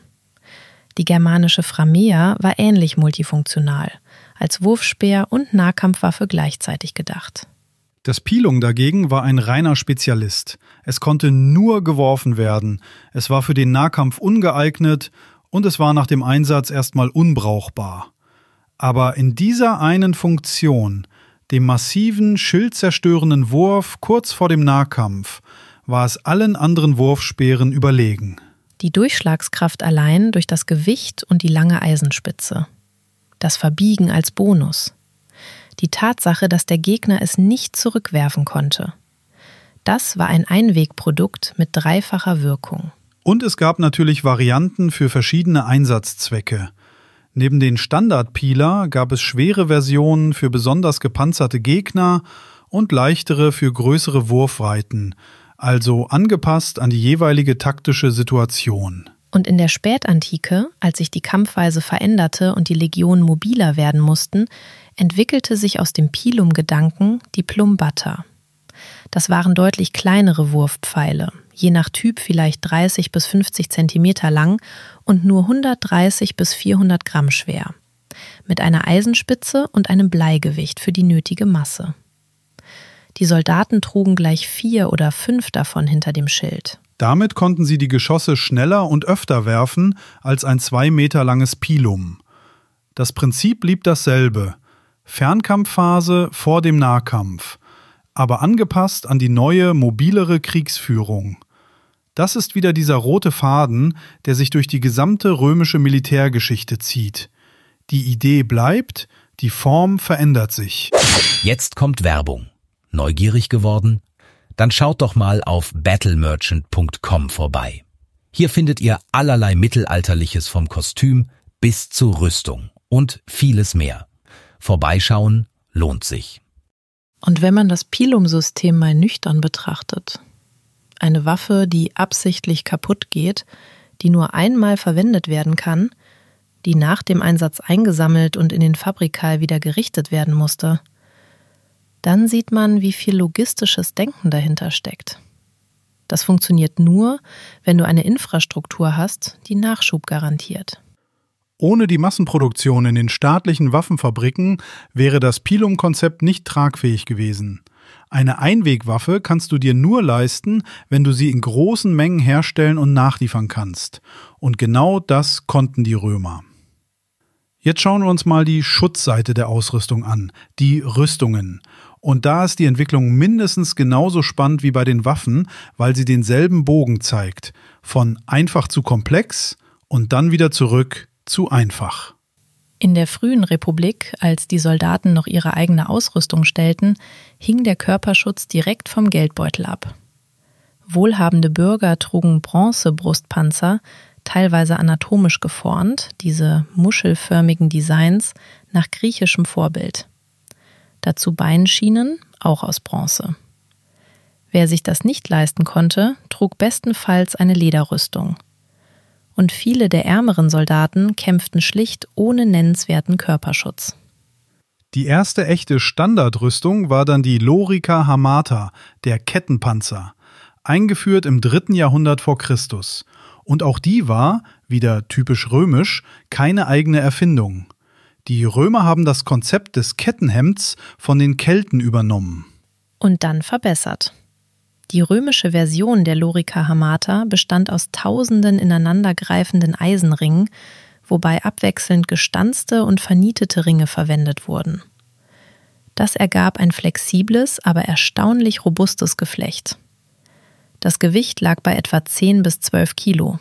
Die germanische Framea war ähnlich multifunktional, als Wurfspeer und Nahkampfwaffe gleichzeitig gedacht. Das Pilum dagegen war ein reiner Spezialist. Es konnte nur geworfen werden, es war für den Nahkampf ungeeignet und es war nach dem Einsatz erstmal unbrauchbar. Aber in dieser einen Funktion, dem massiven, schildzerstörenden Wurf kurz vor dem Nahkampf, war es allen anderen Wurfspeeren überlegen. Die Durchschlagskraft allein durch das Gewicht und die lange Eisenspitze. Das Verbiegen als Bonus. Die Tatsache, dass der Gegner es nicht zurückwerfen konnte. Das war ein Einwegprodukt mit dreifacher Wirkung. Und es gab natürlich Varianten für verschiedene Einsatzzwecke. Neben den Standard-Pila gab es schwere Versionen für besonders gepanzerte Gegner und leichtere für größere Wurfweiten, also angepasst an die jeweilige taktische Situation. Und in der Spätantike, als sich die Kampfweise veränderte und die Legionen mobiler werden mussten, entwickelte sich aus dem Pilum-Gedanken die Plumbata. Das waren deutlich kleinere Wurfpfeile, je nach Typ vielleicht 30 bis 50 Zentimeter lang und nur 130 bis 400 Gramm schwer, mit einer Eisenspitze und einem Bleigewicht für die nötige Masse. Die Soldaten trugen gleich 4 oder 5 davon hinter dem Schild. Damit konnten sie die Geschosse schneller und öfter werfen als ein 2 Meter langes Pilum. Das Prinzip blieb dasselbe: Fernkampfphase vor dem Nahkampf, aber angepasst an die neue, mobilere Kriegsführung. Das ist wieder dieser rote Faden, der sich durch die gesamte römische Militärgeschichte zieht. Die Idee bleibt, die Form verändert sich. Jetzt kommt Werbung. Neugierig geworden? Dann schaut doch mal auf battlemerchant.com vorbei. Hier findet ihr allerlei Mittelalterliches vom Kostüm bis zur Rüstung und vieles mehr. Vorbeischauen lohnt sich. Und wenn man das Pilum-System mal nüchtern betrachtet, eine Waffe, die absichtlich kaputt geht, die nur einmal verwendet werden kann, die nach dem Einsatz eingesammelt und in den Fabrikal wieder gerichtet werden musste, dann sieht man, wie viel logistisches Denken dahinter steckt. Das funktioniert nur, wenn du eine Infrastruktur hast, die Nachschub garantiert. Ohne die Massenproduktion in den staatlichen Waffenfabriken wäre das Pilum-Konzept nicht tragfähig gewesen. Eine Einwegwaffe kannst du dir nur leisten, wenn du sie in großen Mengen herstellen und nachliefern kannst. Und genau das konnten die Römer. Jetzt schauen wir uns mal die Schutzseite der Ausrüstung an, die Rüstungen. Und da ist die Entwicklung mindestens genauso spannend wie bei den Waffen, weil sie denselben Bogen zeigt. Von einfach zu komplex und dann wieder zurück zu einfach. In der frühen Republik, als die Soldaten noch ihre eigene Ausrüstung stellten, hing der Körperschutz direkt vom Geldbeutel ab. Wohlhabende Bürger trugen Bronzebrustpanzer, teilweise anatomisch geformt, diese muschelförmigen Designs, nach griechischem Vorbild. Dazu Beinschienen, auch aus Bronze. Wer sich das nicht leisten konnte, trug bestenfalls eine Lederrüstung. Und viele der ärmeren Soldaten kämpften schlicht ohne nennenswerten Körperschutz. Die erste echte Standardrüstung war dann die Lorica Hamata, der Kettenpanzer, eingeführt im 3. Jahrhundert vor Christus. Und auch die war, wieder typisch römisch, keine eigene Erfindung. Die Römer haben das Konzept des Kettenhemds von den Kelten übernommen. Und dann verbessert. Die römische Version der Lorica Hamata bestand aus tausenden ineinandergreifenden Eisenringen, wobei abwechselnd gestanzte und vernietete Ringe verwendet wurden. Das ergab ein flexibles, aber erstaunlich robustes Geflecht. Das Gewicht lag bei etwa 10 bis 12 Kilo.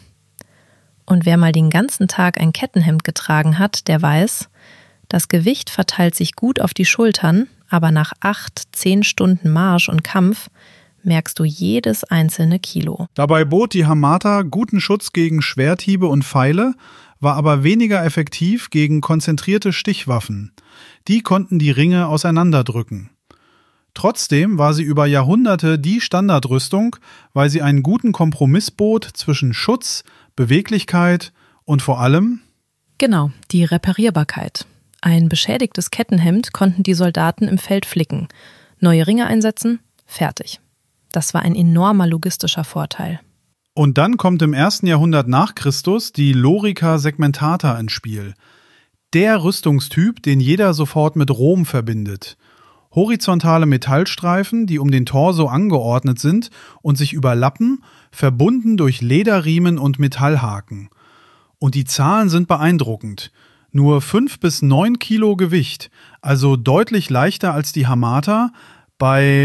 Und wer mal den ganzen Tag ein Kettenhemd getragen hat, der weiß, das Gewicht verteilt sich gut auf die Schultern, aber nach 8-10 Stunden Marsch und Kampf merkst du jedes einzelne Kilo. Dabei bot die Hamata guten Schutz gegen Schwerthiebe und Pfeile, war aber weniger effektiv gegen konzentrierte Stichwaffen. Die konnten die Ringe auseinanderdrücken. Trotzdem war sie über Jahrhunderte die Standardrüstung, weil sie einen guten Kompromiss bot zwischen Schutz, Beweglichkeit und vor allem Genau, die Reparierbarkeit. Ein beschädigtes Kettenhemd konnten die Soldaten im Feld flicken, neue Ringe einsetzen, fertig. Das war ein enormer logistischer Vorteil. Und dann kommt im 1. Jahrhundert nach Christus die Lorica segmentata ins Spiel. Der Rüstungstyp, den jeder sofort mit Rom verbindet. Horizontale Metallstreifen, die um den Torso angeordnet sind und sich überlappen, verbunden durch Lederriemen und Metallhaken. Und die Zahlen sind beeindruckend. Nur 5 bis 9 Kilo Gewicht, also deutlich leichter als die Hamata, bei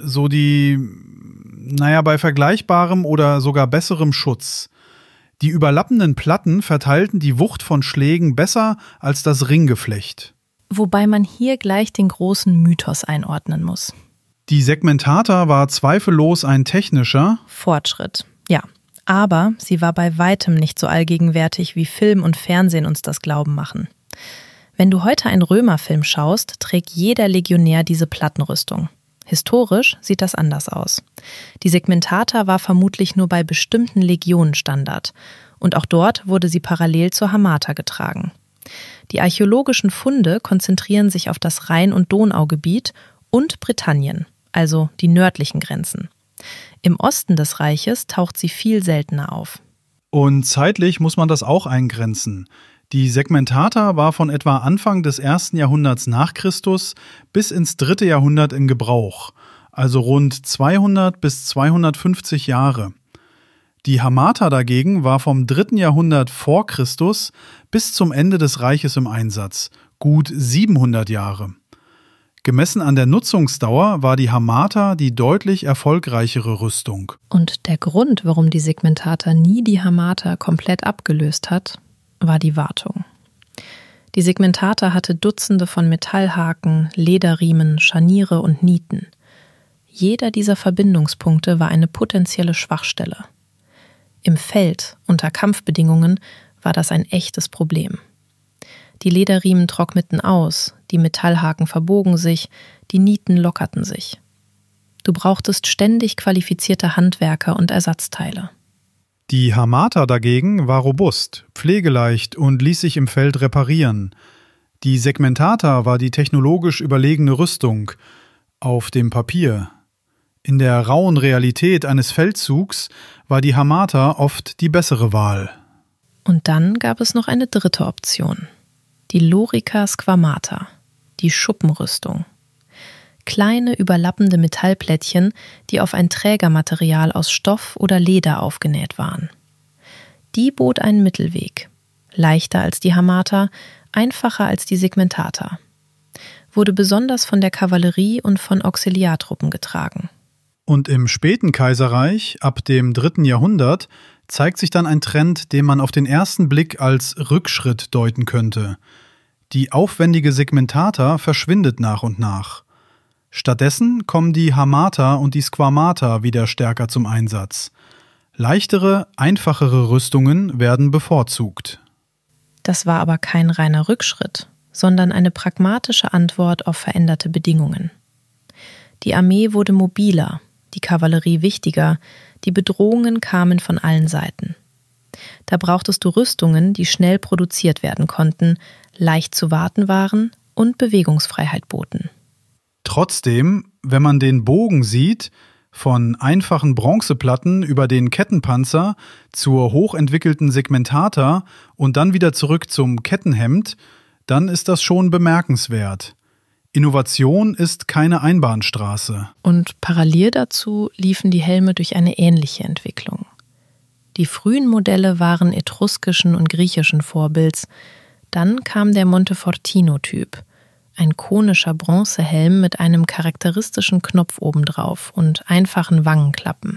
vergleichbarem oder sogar besserem Schutz. Die überlappenden Platten verteilten die Wucht von Schlägen besser als das Ringgeflecht. Wobei man hier gleich den großen Mythos einordnen muss. Die Segmentata war zweifellos ein technischer Fortschritt, ja. Aber sie war bei weitem nicht so allgegenwärtig, wie Film und Fernsehen uns das glauben machen. Wenn du heute einen Römerfilm schaust, trägt jeder Legionär diese Plattenrüstung. Historisch sieht das anders aus. Die Segmentata war vermutlich nur bei bestimmten Legionen Standard Und auch dort wurde sie parallel zur Hamata getragen. Die archäologischen Funde konzentrieren sich auf das Rhein- und Donaugebiet und Britannien, also die nördlichen Grenzen. Im Osten des Reiches taucht sie viel seltener auf. Und zeitlich muss man das auch eingrenzen. Die Segmentata war von etwa Anfang des 1. Jahrhunderts nach Christus bis ins 3. Jahrhundert in Gebrauch, also rund 200 bis 250 Jahre. Die Hamata dagegen war vom 3. Jahrhundert vor Christus bis zum Ende des Reiches im Einsatz, gut 700 Jahre. Gemessen an der Nutzungsdauer war die Hamata die deutlich erfolgreichere Rüstung. Und der Grund, warum die Segmentata nie die Hamata komplett abgelöst hat, war die Wartung. Die Segmentata hatte Dutzende von Metallhaken, Lederriemen, Scharniere und Nieten. Jeder dieser Verbindungspunkte war eine potenzielle Schwachstelle. Im Feld, unter Kampfbedingungen, war das ein echtes Problem. Die Lederriemen trockneten aus, die Metallhaken verbogen sich, die Nieten lockerten sich. Du brauchtest ständig qualifizierte Handwerker und Ersatzteile. Die Hamata dagegen war robust, pflegeleicht und ließ sich im Feld reparieren. Die Segmentata war die technologisch überlegene Rüstung auf dem Papier. In der rauen Realität eines Feldzugs war die Hamata oft die bessere Wahl. Und dann gab es noch eine dritte Option. Die Lorica Squamata, die Schuppenrüstung. Kleine überlappende Metallplättchen, die auf ein Trägermaterial aus Stoff oder Leder aufgenäht waren. Die bot einen Mittelweg. Leichter als die Hamata, einfacher als die Segmentata. Wurde besonders von der Kavallerie und von Auxiliartruppen getragen. Und im späten Kaiserreich, ab dem 3. Jahrhundert, zeigt sich dann ein Trend, den man auf den ersten Blick als Rückschritt deuten könnte. Die aufwendige Segmentata verschwindet nach und nach. Stattdessen kommen die Hamata und die Squamata wieder stärker zum Einsatz. Leichtere, einfachere Rüstungen werden bevorzugt. Das war aber kein reiner Rückschritt, sondern eine pragmatische Antwort auf veränderte Bedingungen. Die Armee wurde mobiler, die Kavallerie wichtiger, die Bedrohungen kamen von allen Seiten. Da brauchtest du Rüstungen, die schnell produziert werden konnten, leicht zu warten waren und Bewegungsfreiheit boten. Trotzdem, wenn man den Bogen sieht, von einfachen Bronzeplatten über den Kettenpanzer zur hochentwickelten Segmentata und dann wieder zurück zum Kettenhemd, dann ist das schon bemerkenswert. Innovation ist keine Einbahnstraße. Und parallel dazu liefen die Helme durch eine ähnliche Entwicklung. Die frühen Modelle waren etruskischen und griechischen Vorbilds. Dann kam der Montefortino-Typ, ein konischer Bronzehelm mit einem charakteristischen Knopf obendrauf und einfachen Wangenklappen.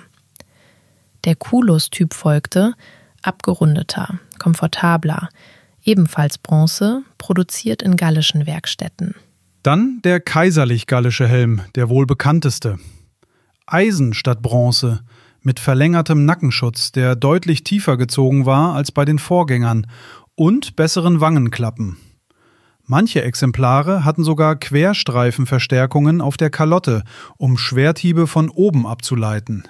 Der Kulus-Typ folgte, abgerundeter, komfortabler, ebenfalls Bronze, produziert in gallischen Werkstätten. Dann der kaiserlich-gallische Helm, der wohl bekannteste. Eisen statt Bronze, mit verlängertem Nackenschutz, der deutlich tiefer gezogen war als bei den Vorgängern, und besseren Wangenklappen. Manche Exemplare hatten sogar Querstreifenverstärkungen auf der Kalotte, um Schwerthiebe von oben abzuleiten.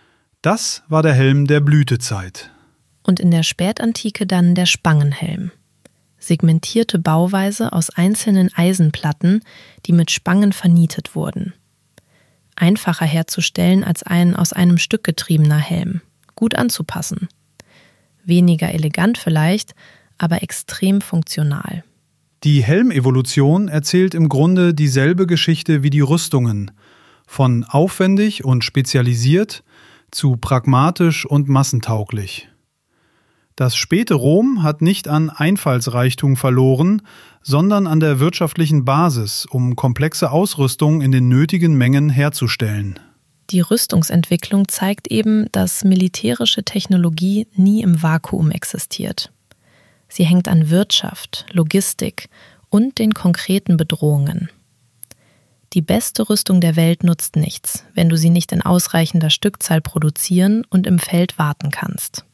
Das war der Helm der Blütezeit. Und in der Spätantike dann der Spangenhelm. Segmentierte Bauweise aus einzelnen Eisenplatten, die mit Spangen vernietet wurden. Einfacher herzustellen als ein aus einem Stück getriebener Helm, gut anzupassen. Weniger elegant vielleicht, aber extrem funktional. Die Helmevolution erzählt im Grunde dieselbe Geschichte wie die Rüstungen. Von aufwendig und spezialisiert zu pragmatisch und massentauglich. Das späte Rom hat nicht an Einfallsreichtum verloren, sondern an der wirtschaftlichen Basis, um komplexe Ausrüstung in den nötigen Mengen herzustellen. Die Rüstungsentwicklung zeigt eben, dass militärische Technologie nie im Vakuum existiert. Sie hängt an Wirtschaft, Logistik und den konkreten Bedrohungen. Die beste Rüstung der Welt nutzt nichts, wenn du sie nicht in ausreichender Stückzahl produzieren und im Feld warten kannst.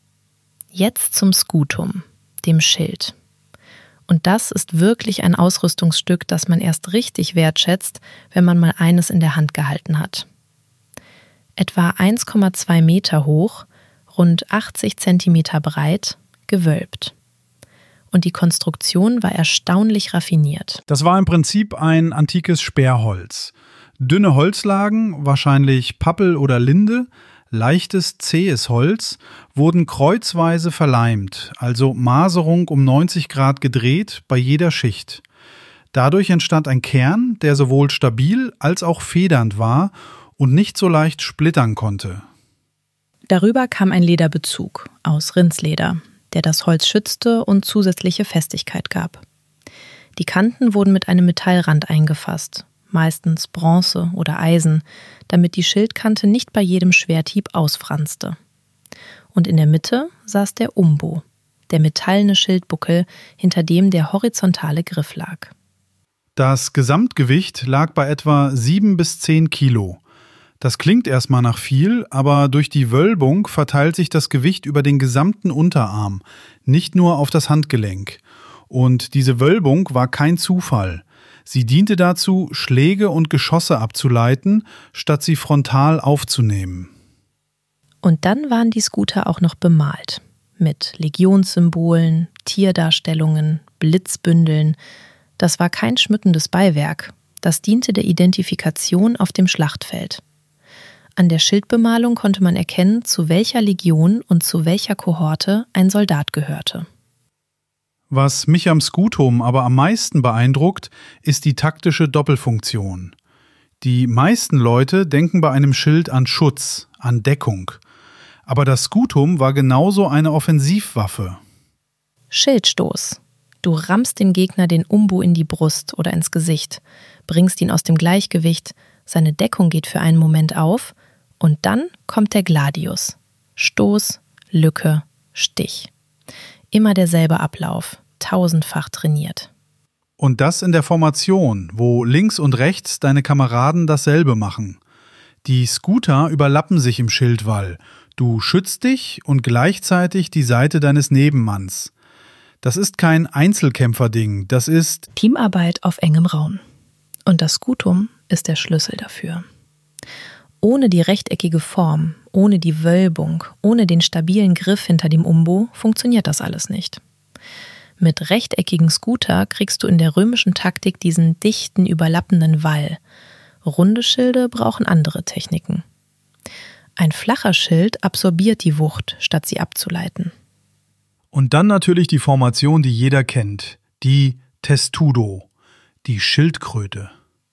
Jetzt zum Scutum, dem Schild. Und das ist wirklich ein Ausrüstungsstück, das man erst richtig wertschätzt, wenn man mal eines in der Hand gehalten hat. Etwa 1,2 Meter hoch, rund 80 Zentimeter breit, gewölbt. Und die Konstruktion war erstaunlich raffiniert. Das war im Prinzip ein antikes Sperrholz. Dünne Holzlagen, wahrscheinlich Pappel oder Linde, leichtes, zähes Holz, wurden kreuzweise verleimt, also Maserung um 90 Grad gedreht bei jeder Schicht. Dadurch entstand ein Kern, der sowohl stabil als auch federnd war und nicht so leicht splittern konnte. Darüber kam ein Lederbezug aus Rindsleder, der das Holz schützte und zusätzliche Festigkeit gab. Die Kanten wurden mit einem Metallrand eingefasst, meistens Bronze oder Eisen, damit die Schildkante nicht bei jedem Schwerthieb ausfranste. Und in der Mitte saß der Umbo, der metallene Schildbuckel, hinter dem der horizontale Griff lag. Das Gesamtgewicht lag bei etwa 7 bis 10 Kilo. Das klingt erstmal nach viel, aber durch die Wölbung verteilt sich das Gewicht über den gesamten Unterarm, nicht nur auf das Handgelenk. Und diese Wölbung war kein Zufall. Sie diente dazu, Schläge und Geschosse abzuleiten, statt sie frontal aufzunehmen. Und dann waren die Scooter auch noch bemalt. Mit Legionssymbolen, Tierdarstellungen, Blitzbündeln. Das war kein schmückendes Beiwerk. Das diente der Identifikation auf dem Schlachtfeld. An der Schildbemalung konnte man erkennen, zu welcher Legion und zu welcher Kohorte ein Soldat gehörte. Was mich am Scutum aber am meisten beeindruckt, ist die taktische Doppelfunktion. Die meisten Leute denken bei einem Schild an Schutz, an Deckung. Aber das Scutum war genauso eine Offensivwaffe. Schildstoß. Du rammst dem Gegner den Umbo in die Brust oder ins Gesicht, bringst ihn aus dem Gleichgewicht, seine Deckung geht für einen Moment auf und dann kommt der Gladius. Stoß, Lücke, Stich. Immer derselbe Ablauf, tausendfach trainiert. Und das in der Formation, wo links und rechts deine Kameraden dasselbe machen. Die Scooter überlappen sich im Schildwall. Du schützt dich und gleichzeitig die Seite deines Nebenmanns. Das ist kein Einzelkämpferding, das ist Teamarbeit auf engem Raum. Und das Scutum ist der Schlüssel dafür. Ohne die rechteckige Form, ohne die Wölbung, ohne den stabilen Griff hinter dem Umbo funktioniert das alles nicht. Mit rechteckigen Scooter kriegst du in der römischen Taktik diesen dichten, überlappenden Wall. Runde Schilde brauchen andere Techniken. Ein flacher Schild absorbiert die Wucht, statt sie abzuleiten. Und dann natürlich die Formation, die jeder kennt, die Testudo, die Schildkröte.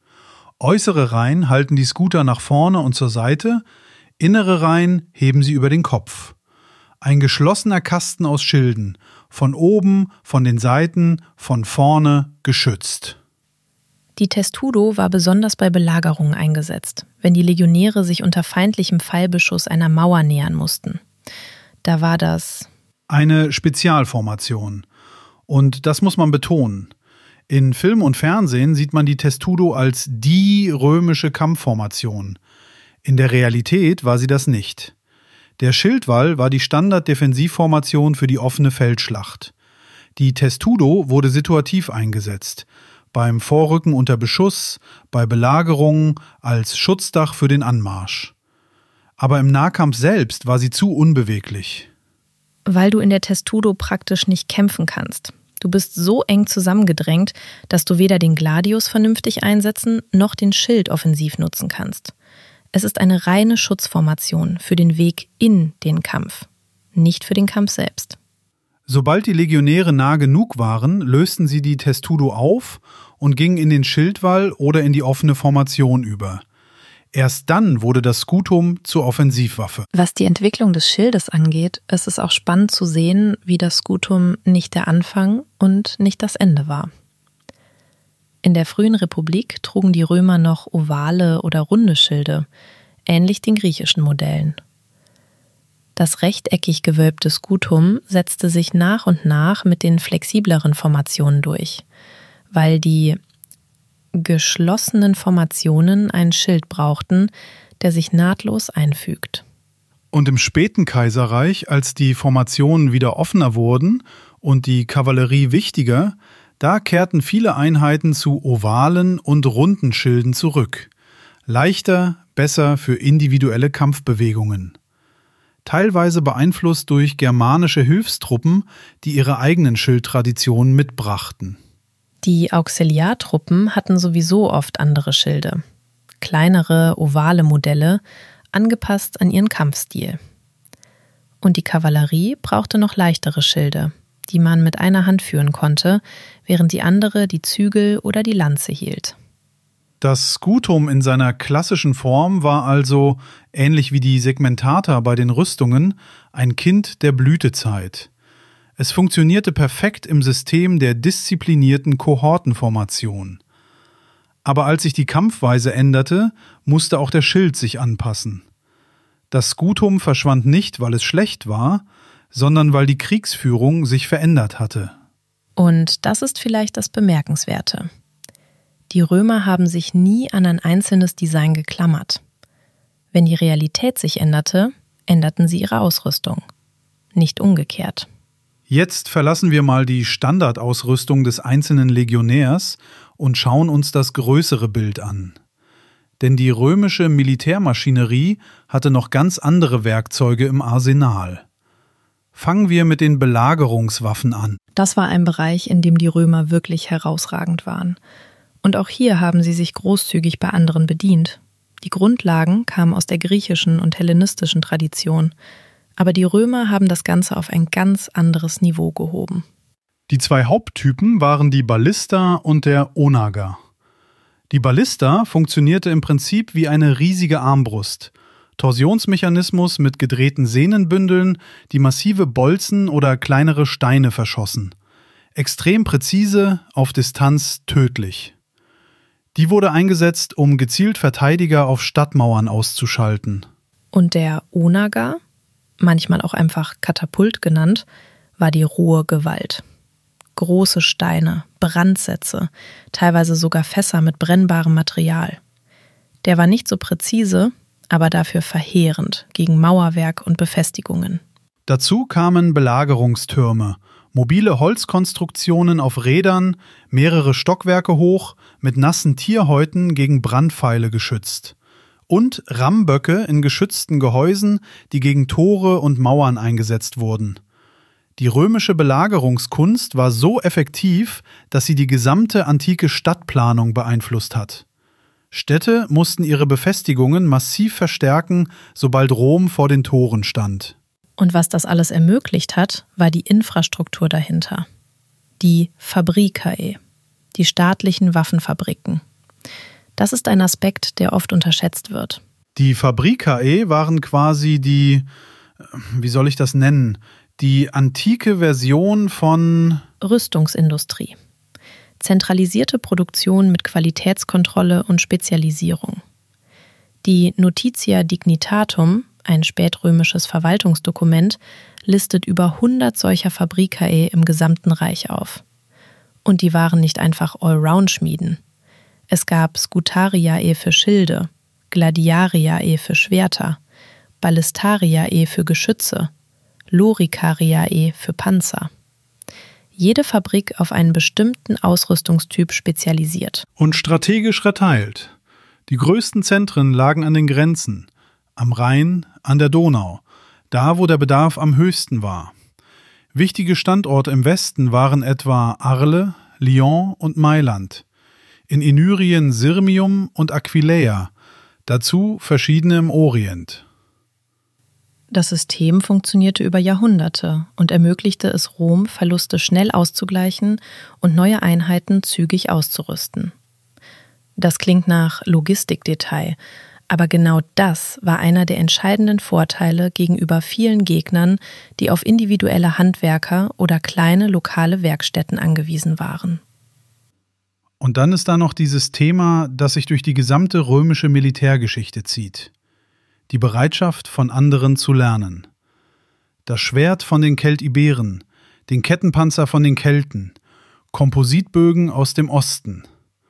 Äußere Reihen halten die Scooter nach vorne und zur Seite, innere Reihen heben sie über den Kopf. Ein geschlossener Kasten aus Schilden, von oben, von den Seiten, von vorne geschützt. Die Testudo war besonders bei Belagerungen eingesetzt, wenn die Legionäre sich unter feindlichem Pfeilbeschuss einer Mauer nähern mussten. Da war das eine Spezialformation. Und das muss man betonen. In Film und Fernsehen sieht man die Testudo als die römische Kampfformation. In der Realität war sie das nicht. Der Schildwall war die Standard-Defensivformation für die offene Feldschlacht. Die Testudo wurde situativ eingesetzt. Beim Vorrücken unter Beschuss, bei Belagerungen, als Schutzdach für den Anmarsch. Aber im Nahkampf selbst war sie zu unbeweglich. Weil du in der Testudo praktisch nicht kämpfen kannst. Du bist so eng zusammengedrängt, dass du weder den Gladius vernünftig einsetzen noch den Schild offensiv nutzen kannst. Es ist eine reine Schutzformation für den Weg in den Kampf, nicht für den Kampf selbst. Sobald die Legionäre nah genug waren, lösten sie die Testudo auf und gingen in den Schildwall oder in die offene Formation über. Erst dann wurde das Scutum zur Offensivwaffe. Was die Entwicklung des Schildes angeht, ist es auch spannend zu sehen, wie das Scutum nicht der Anfang und nicht das Ende war. In der frühen Republik trugen die Römer noch ovale oder runde Schilde, ähnlich den griechischen Modellen. Das rechteckig gewölbte Scutum setzte sich nach und nach mit den flexibleren Formationen durch, weil die geschlossenen Formationen ein Schild brauchten, der sich nahtlos einfügt. Und im späten Kaiserreich, als die Formationen wieder offener wurden und die Kavallerie wichtiger, da kehrten viele Einheiten zu ovalen und runden Schilden zurück. Leichter, besser für individuelle Kampfbewegungen. teilweise beeinflusst durch germanische Hilfstruppen, die ihre eigenen Schildtraditionen mitbrachten. Die Auxiliartruppen hatten sowieso oft andere Schilde. Kleinere, ovale Modelle, angepasst an ihren Kampfstil. Und die Kavallerie brauchte noch leichtere Schilde, die man mit einer Hand führen konnte, während die andere die Zügel oder die Lanze hielt. Das Scutum in seiner klassischen Form war also, ähnlich wie die Segmentata bei den Rüstungen, ein Kind der Blütezeit. Es funktionierte perfekt im System der disziplinierten Kohortenformation. Aber als sich die Kampfweise änderte, musste auch der Schild sich anpassen. Das Scutum verschwand nicht, weil es schlecht war, sondern weil die Kriegsführung sich verändert hatte. Und das ist vielleicht das Bemerkenswerte. Die Römer haben sich nie an ein einzelnes Design geklammert. Wenn die Realität sich änderte, änderten sie ihre Ausrüstung. Nicht umgekehrt. Jetzt verlassen wir mal die Standardausrüstung des einzelnen Legionärs und schauen uns das größere Bild an. Denn die römische Militärmaschinerie hatte noch ganz andere Werkzeuge im Arsenal. Fangen wir mit den Belagerungswaffen an. Das war ein Bereich, in dem die Römer wirklich herausragend waren. Und auch hier haben sie sich großzügig bei anderen bedient. Die Grundlagen kamen aus der griechischen und hellenistischen Tradition. Aber die Römer haben das Ganze auf ein ganz anderes Niveau gehoben. Die zwei Haupttypen waren die Ballista und der Onager. Die Ballista funktionierte im Prinzip wie eine riesige Armbrust. Torsionsmechanismus mit gedrehten Sehnenbündeln, die massive Bolzen oder kleinere Steine verschossen. Extrem präzise, auf Distanz tödlich. Die wurde eingesetzt, um gezielt Verteidiger auf Stadtmauern auszuschalten. Und der Onager, manchmal auch einfach Katapult genannt, war die rohe Gewalt. Große Steine, Brandsätze, teilweise sogar Fässer mit brennbarem Material. Der war nicht so präzise, aber dafür verheerend gegen Mauerwerk und Befestigungen. Dazu kamen Belagerungstürme, mobile Holzkonstruktionen auf Rädern, mehrere Stockwerke hoch, mit nassen Tierhäuten gegen Brandpfeile geschützt. Und Rammböcke in geschützten Gehäusen, die gegen Tore und Mauern eingesetzt wurden. Die römische Belagerungskunst war so effektiv, dass sie die gesamte antike Stadtplanung beeinflusst hat. Städte mussten ihre Befestigungen massiv verstärken, sobald Rom vor den Toren stand. Und was das alles ermöglicht hat, war die Infrastruktur dahinter. Die Fabricae, die staatlichen Waffenfabriken. Das ist ein Aspekt, der oft unterschätzt wird. Die Fabricae waren quasi die, wie soll ich das nennen, die antike Version von Rüstungsindustrie. Zentralisierte Produktion mit Qualitätskontrolle und Spezialisierung. Die Notitia Dignitatum, ein spätrömisches Verwaltungsdokument, listet über 100 solcher Fabricae im gesamten Reich auf. Und die waren nicht einfach Allround-Schmieden. Es gab Scutariae für Schilde, Gladiariae für Schwerter, Ballistariae für Geschütze, Loricariae für Panzer. Jede Fabrik auf einen bestimmten Ausrüstungstyp spezialisiert. Und strategisch verteilt. Die größten Zentren lagen an den Grenzen, am Rhein, an der Donau, da wo der Bedarf am höchsten war. Wichtige Standorte im Westen waren etwa Arles, Lyon und Mailand. In Illyrien Sirmium und Aquileia, dazu verschiedene im Orient. Das System funktionierte über Jahrhunderte und ermöglichte es Rom, Verluste schnell auszugleichen und neue Einheiten zügig auszurüsten. Das klingt nach Logistikdetail, aber genau das war einer der entscheidenden Vorteile gegenüber vielen Gegnern, die auf individuelle Handwerker oder kleine lokale Werkstätten angewiesen waren. Und dann ist da noch dieses Thema, das sich durch die gesamte römische Militärgeschichte zieht. Die Bereitschaft, von anderen zu lernen. Das Schwert von den Keltiberen, den Kettenpanzer von den Kelten, Kompositbögen aus dem Osten.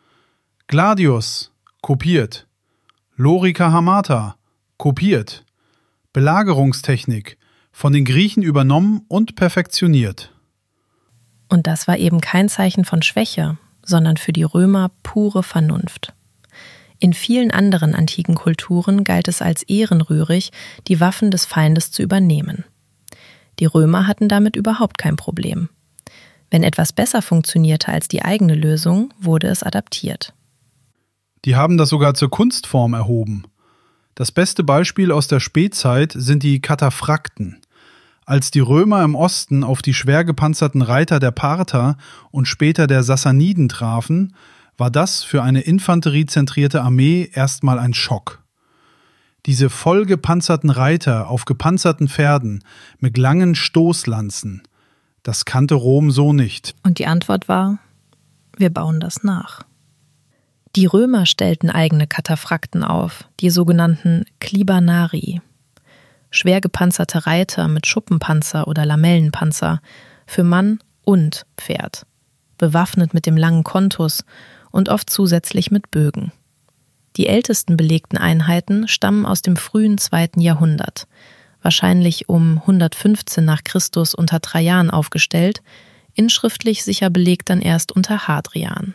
Gladius, kopiert. Lorica Hamata, kopiert. Belagerungstechnik, von den Griechen übernommen und perfektioniert. Und das war eben kein Zeichen von Schwäche, sondern für die Römer pure Vernunft. In vielen anderen antiken Kulturen galt es als ehrenrührig, die Waffen des Feindes zu übernehmen. Die Römer hatten damit überhaupt kein Problem. Wenn etwas besser funktionierte als die eigene Lösung, wurde es adaptiert. Die haben das sogar zur Kunstform erhoben. Das beste Beispiel aus der Spätzeit sind die Kataphrakten. Als die Römer im Osten auf die schwer gepanzerten Reiter der Parther und später der Sassaniden trafen, war das für eine infanteriezentrierte Armee erstmal ein Schock. Diese voll gepanzerten Reiter auf gepanzerten Pferden mit langen Stoßlanzen, das kannte Rom so nicht. Und die Antwort war: Wir bauen das nach. Die Römer stellten eigene Kataphrakten auf, die sogenannten Klibanari. Schwer gepanzerte Reiter mit Schuppenpanzer oder Lamellenpanzer für Mann und Pferd, bewaffnet mit dem langen Kontus und oft zusätzlich mit Bögen. Die ältesten belegten Einheiten stammen aus dem frühen 2. Jahrhundert, wahrscheinlich um 115 nach Christus unter Trajan aufgestellt, inschriftlich sicher belegt dann erst unter Hadrian.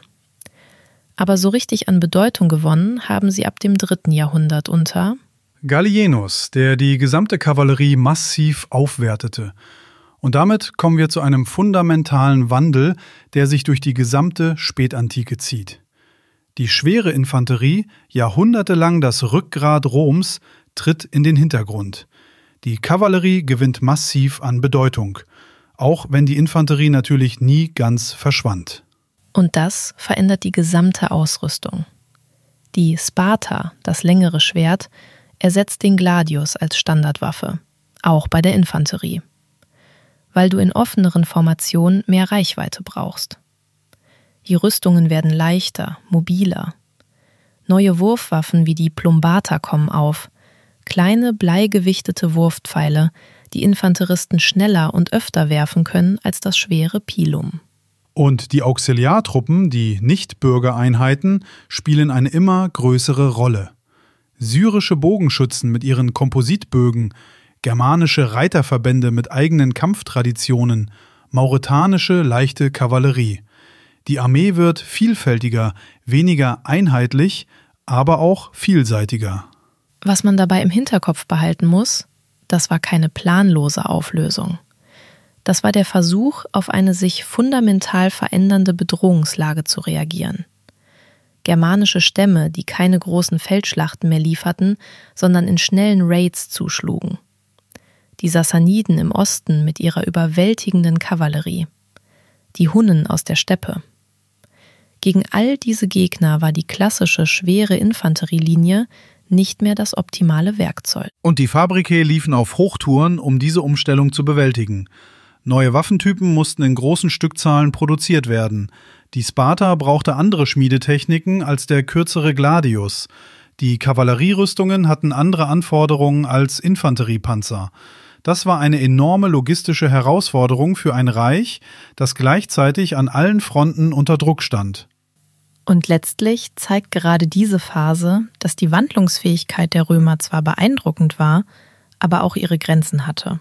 Aber so richtig an Bedeutung gewonnen haben sie ab dem 3. Jahrhundert unter Gallienus, der die gesamte Kavallerie massiv aufwertete. Und damit kommen wir zu einem fundamentalen Wandel, der sich durch die gesamte Spätantike zieht. Die schwere Infanterie, jahrhundertelang das Rückgrat Roms, tritt in den Hintergrund. Die Kavallerie gewinnt massiv an Bedeutung, auch wenn die Infanterie natürlich nie ganz verschwand. Und das verändert die gesamte Ausrüstung. Die Sparta, das längere Schwert, ersetzt den Gladius als Standardwaffe, auch bei der Infanterie, weil du in offeneren Formationen mehr Reichweite brauchst. Die Rüstungen werden leichter, mobiler. Neue Wurfwaffen wie die Plumbata kommen auf, kleine bleigewichtete Wurfpfeile, die Infanteristen schneller und öfter werfen können als das schwere Pilum. Und die Auxiliartruppen, die Nicht-Bürgereinheiten, spielen eine immer größere Rolle. Syrische Bogenschützen mit ihren Kompositbögen, germanische Reiterverbände mit eigenen Kampftraditionen, mauretanische leichte Kavallerie. Die Armee wird vielfältiger, weniger einheitlich, aber auch vielseitiger. Was man dabei im Hinterkopf behalten muss, das war keine planlose Auflösung. Das war der Versuch, auf eine sich fundamental verändernde Bedrohungslage zu reagieren. Germanische Stämme, die keine großen Feldschlachten mehr lieferten, sondern in schnellen Raids zuschlugen. Die Sassaniden im Osten mit ihrer überwältigenden Kavallerie. Die Hunnen aus der Steppe. Gegen all diese Gegner war die klassische schwere Infanterielinie nicht mehr das optimale Werkzeug. Und die Fabricae liefen auf Hochtouren, um diese Umstellung zu bewältigen. Neue Waffentypen mussten in großen Stückzahlen produziert werden. Die Sparta brauchte andere Schmiedetechniken als der kürzere Gladius. Die Kavallerierüstungen hatten andere Anforderungen als Infanteriepanzer. Das war eine enorme logistische Herausforderung für ein Reich, das gleichzeitig an allen Fronten unter Druck stand. Und letztlich zeigt gerade diese Phase, dass die Wandlungsfähigkeit der Römer zwar beeindruckend war, aber auch ihre Grenzen hatte.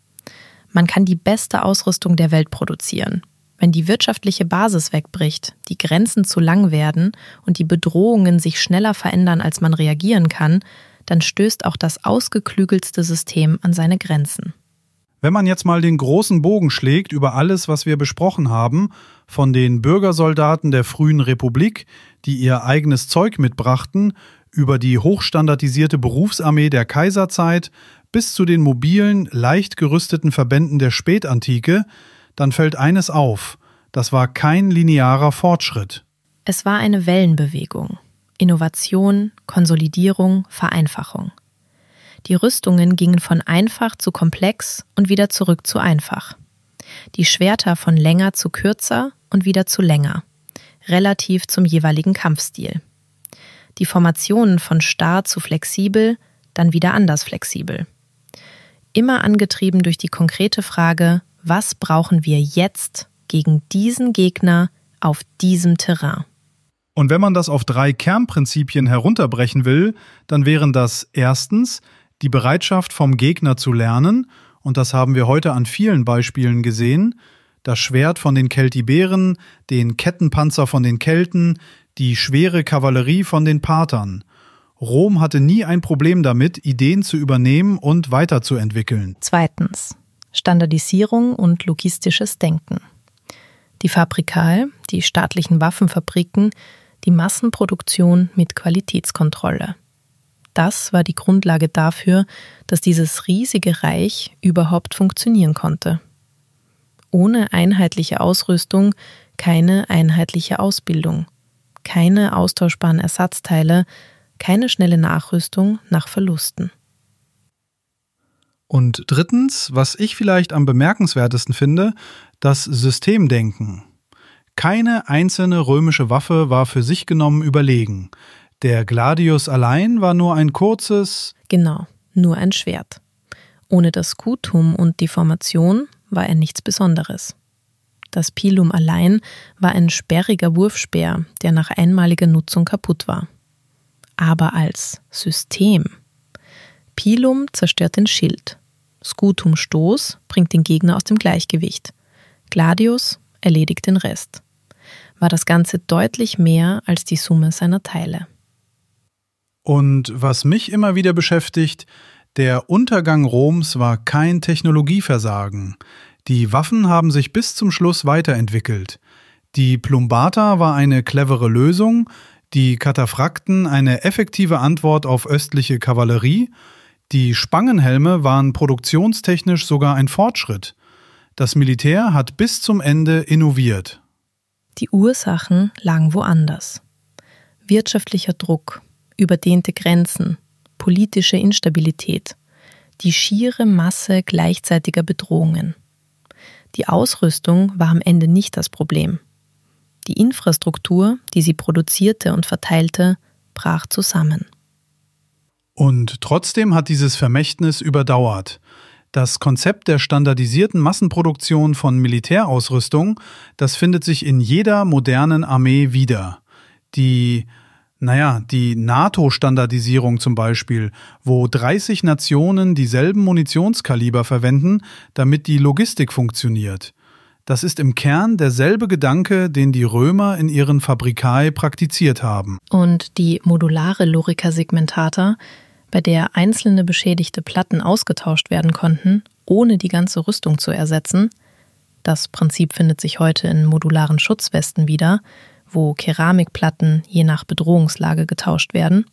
Man kann die beste Ausrüstung der Welt produzieren. Wenn die wirtschaftliche Basis wegbricht, die Grenzen zu lang werden und die Bedrohungen sich schneller verändern, als man reagieren kann, dann stößt auch das ausgeklügelste System an seine Grenzen. Wenn man jetzt mal den großen Bogen schlägt über alles, was wir besprochen haben, von den Bürgersoldaten der frühen Republik, die ihr eigenes Zeug mitbrachten, über die hochstandardisierte Berufsarmee der Kaiserzeit bis zu den mobilen, leicht gerüsteten Verbänden der Spätantike, dann fällt eines auf: Das war kein linearer Fortschritt. Es war eine Wellenbewegung. Innovation, Konsolidierung, Vereinfachung. Die Rüstungen gingen von einfach zu komplex und wieder zurück zu einfach. Die Schwerter von länger zu kürzer und wieder zu länger, relativ zum jeweiligen Kampfstil. Die Formationen von starr zu flexibel, dann wieder anders flexibel. Immer angetrieben durch die konkrete Frage: Was brauchen wir jetzt gegen diesen Gegner auf diesem Terrain? Und wenn man das auf 3 Kernprinzipien herunterbrechen will, dann wären das erstens die Bereitschaft vom Gegner zu lernen, und das haben wir heute an vielen Beispielen gesehen. das Schwert von den Keltiberen, den Kettenpanzer von den Kelten, die schwere Kavallerie von den Parthern. Rom hatte nie ein Problem damit, Ideen zu übernehmen und weiterzuentwickeln. 2. Standardisierung und logistisches Denken. Die Fabrikal, die staatlichen Waffenfabriken, die Massenproduktion mit Qualitätskontrolle. Das war die Grundlage dafür, dass dieses riesige Reich überhaupt funktionieren konnte. Ohne einheitliche Ausrüstung keine einheitliche Ausbildung, keine austauschbaren Ersatzteile, keine schnelle Nachrüstung nach Verlusten. Und 3., was ich vielleicht am bemerkenswertesten finde, das Systemdenken. Keine einzelne römische Waffe war für sich genommen überlegen. Der Gladius allein war nur ein kurzes... Genau, nur ein Schwert. Ohne das Scutum und die Formation war er nichts Besonderes. Das Pilum allein war ein sperriger Wurfspeer, der nach einmaliger Nutzung kaputt war. Aber als System. Pilum zerstört den Schild. Scutum Stoß bringt den Gegner aus dem Gleichgewicht. Gladius erledigt den Rest. War das Ganze deutlich mehr als die Summe seiner Teile. Und was mich immer wieder beschäftigt, der Untergang Roms war kein Technologieversagen. Die Waffen haben sich bis zum Schluss weiterentwickelt. Die Plumbata war eine clevere Lösung, die Kataphrakten eine effektive Antwort auf östliche Kavallerie, die Spangenhelme waren produktionstechnisch sogar ein Fortschritt. Das Militär hat bis zum Ende innoviert. Die Ursachen lagen woanders. Wirtschaftlicher Druck, überdehnte Grenzen, politische Instabilität, die schiere Masse gleichzeitiger Bedrohungen. Die Ausrüstung war am Ende nicht das Problem. Die Infrastruktur, die sie produzierte und verteilte, brach zusammen. Und trotzdem hat dieses Vermächtnis überdauert. Das Konzept der standardisierten Massenproduktion von Militärausrüstung, das findet sich in jeder modernen Armee wieder. Die NATO-Standardisierung zum Beispiel, wo 30 Nationen dieselben Munitionskaliber verwenden, damit die Logistik funktioniert. Das ist im Kern derselbe Gedanke, den die Römer in ihren Fabrikae praktiziert haben. Und die modulare Lorica segmentata, bei der einzelne beschädigte Platten ausgetauscht werden konnten, ohne die ganze Rüstung zu ersetzen. Das Prinzip findet sich heute in modularen Schutzwesten wieder, wo Keramikplatten je nach Bedrohungslage getauscht werden.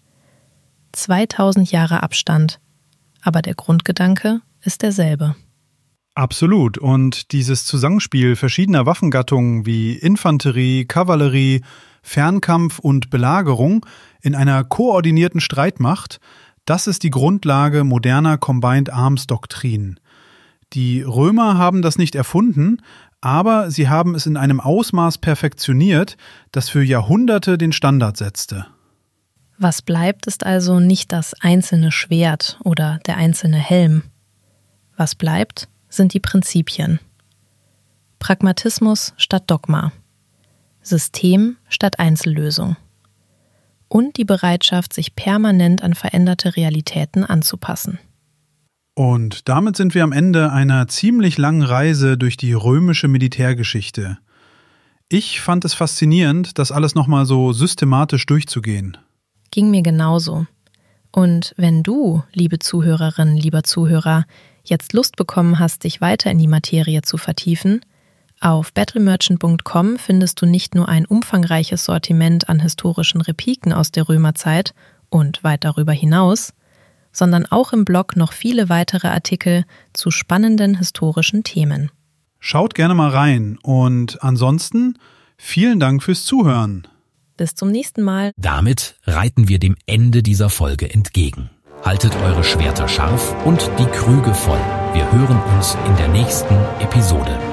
2000 Jahre Abstand, aber der Grundgedanke ist derselbe. Absolut. Und dieses Zusammenspiel verschiedener Waffengattungen wie Infanterie, Kavallerie, Fernkampf und Belagerung in einer koordinierten Streitmacht, das ist die Grundlage moderner Combined Arms Doktrin. Die Römer haben das nicht erfunden, aber sie haben es in einem Ausmaß perfektioniert, das für Jahrhunderte den Standard setzte. Was bleibt, ist also nicht das einzelne Schwert oder der einzelne Helm. Was bleibt, sind die Prinzipien. Pragmatismus statt Dogma. System statt Einzellösung. Und die Bereitschaft, sich permanent an veränderte Realitäten anzupassen. Und damit sind wir am Ende einer ziemlich langen Reise durch die römische Militärgeschichte. Ich fand es faszinierend, das alles nochmal so systematisch durchzugehen. Ging mir genauso. Und wenn du, liebe Zuhörerin, lieber Zuhörer, jetzt Lust bekommen hast, dich weiter in die Materie zu vertiefen, auf battlemerchant.com findest du nicht nur ein umfangreiches Sortiment an historischen Repliken aus der Römerzeit und weit darüber hinaus, sondern auch im Blog noch viele weitere Artikel zu spannenden historischen Themen. Schaut gerne mal rein und ansonsten vielen Dank fürs Zuhören. Bis zum nächsten Mal. Damit reiten wir dem Ende dieser Folge entgegen. Haltet eure Schwerter scharf und die Krüge voll. Wir hören uns in der nächsten Episode.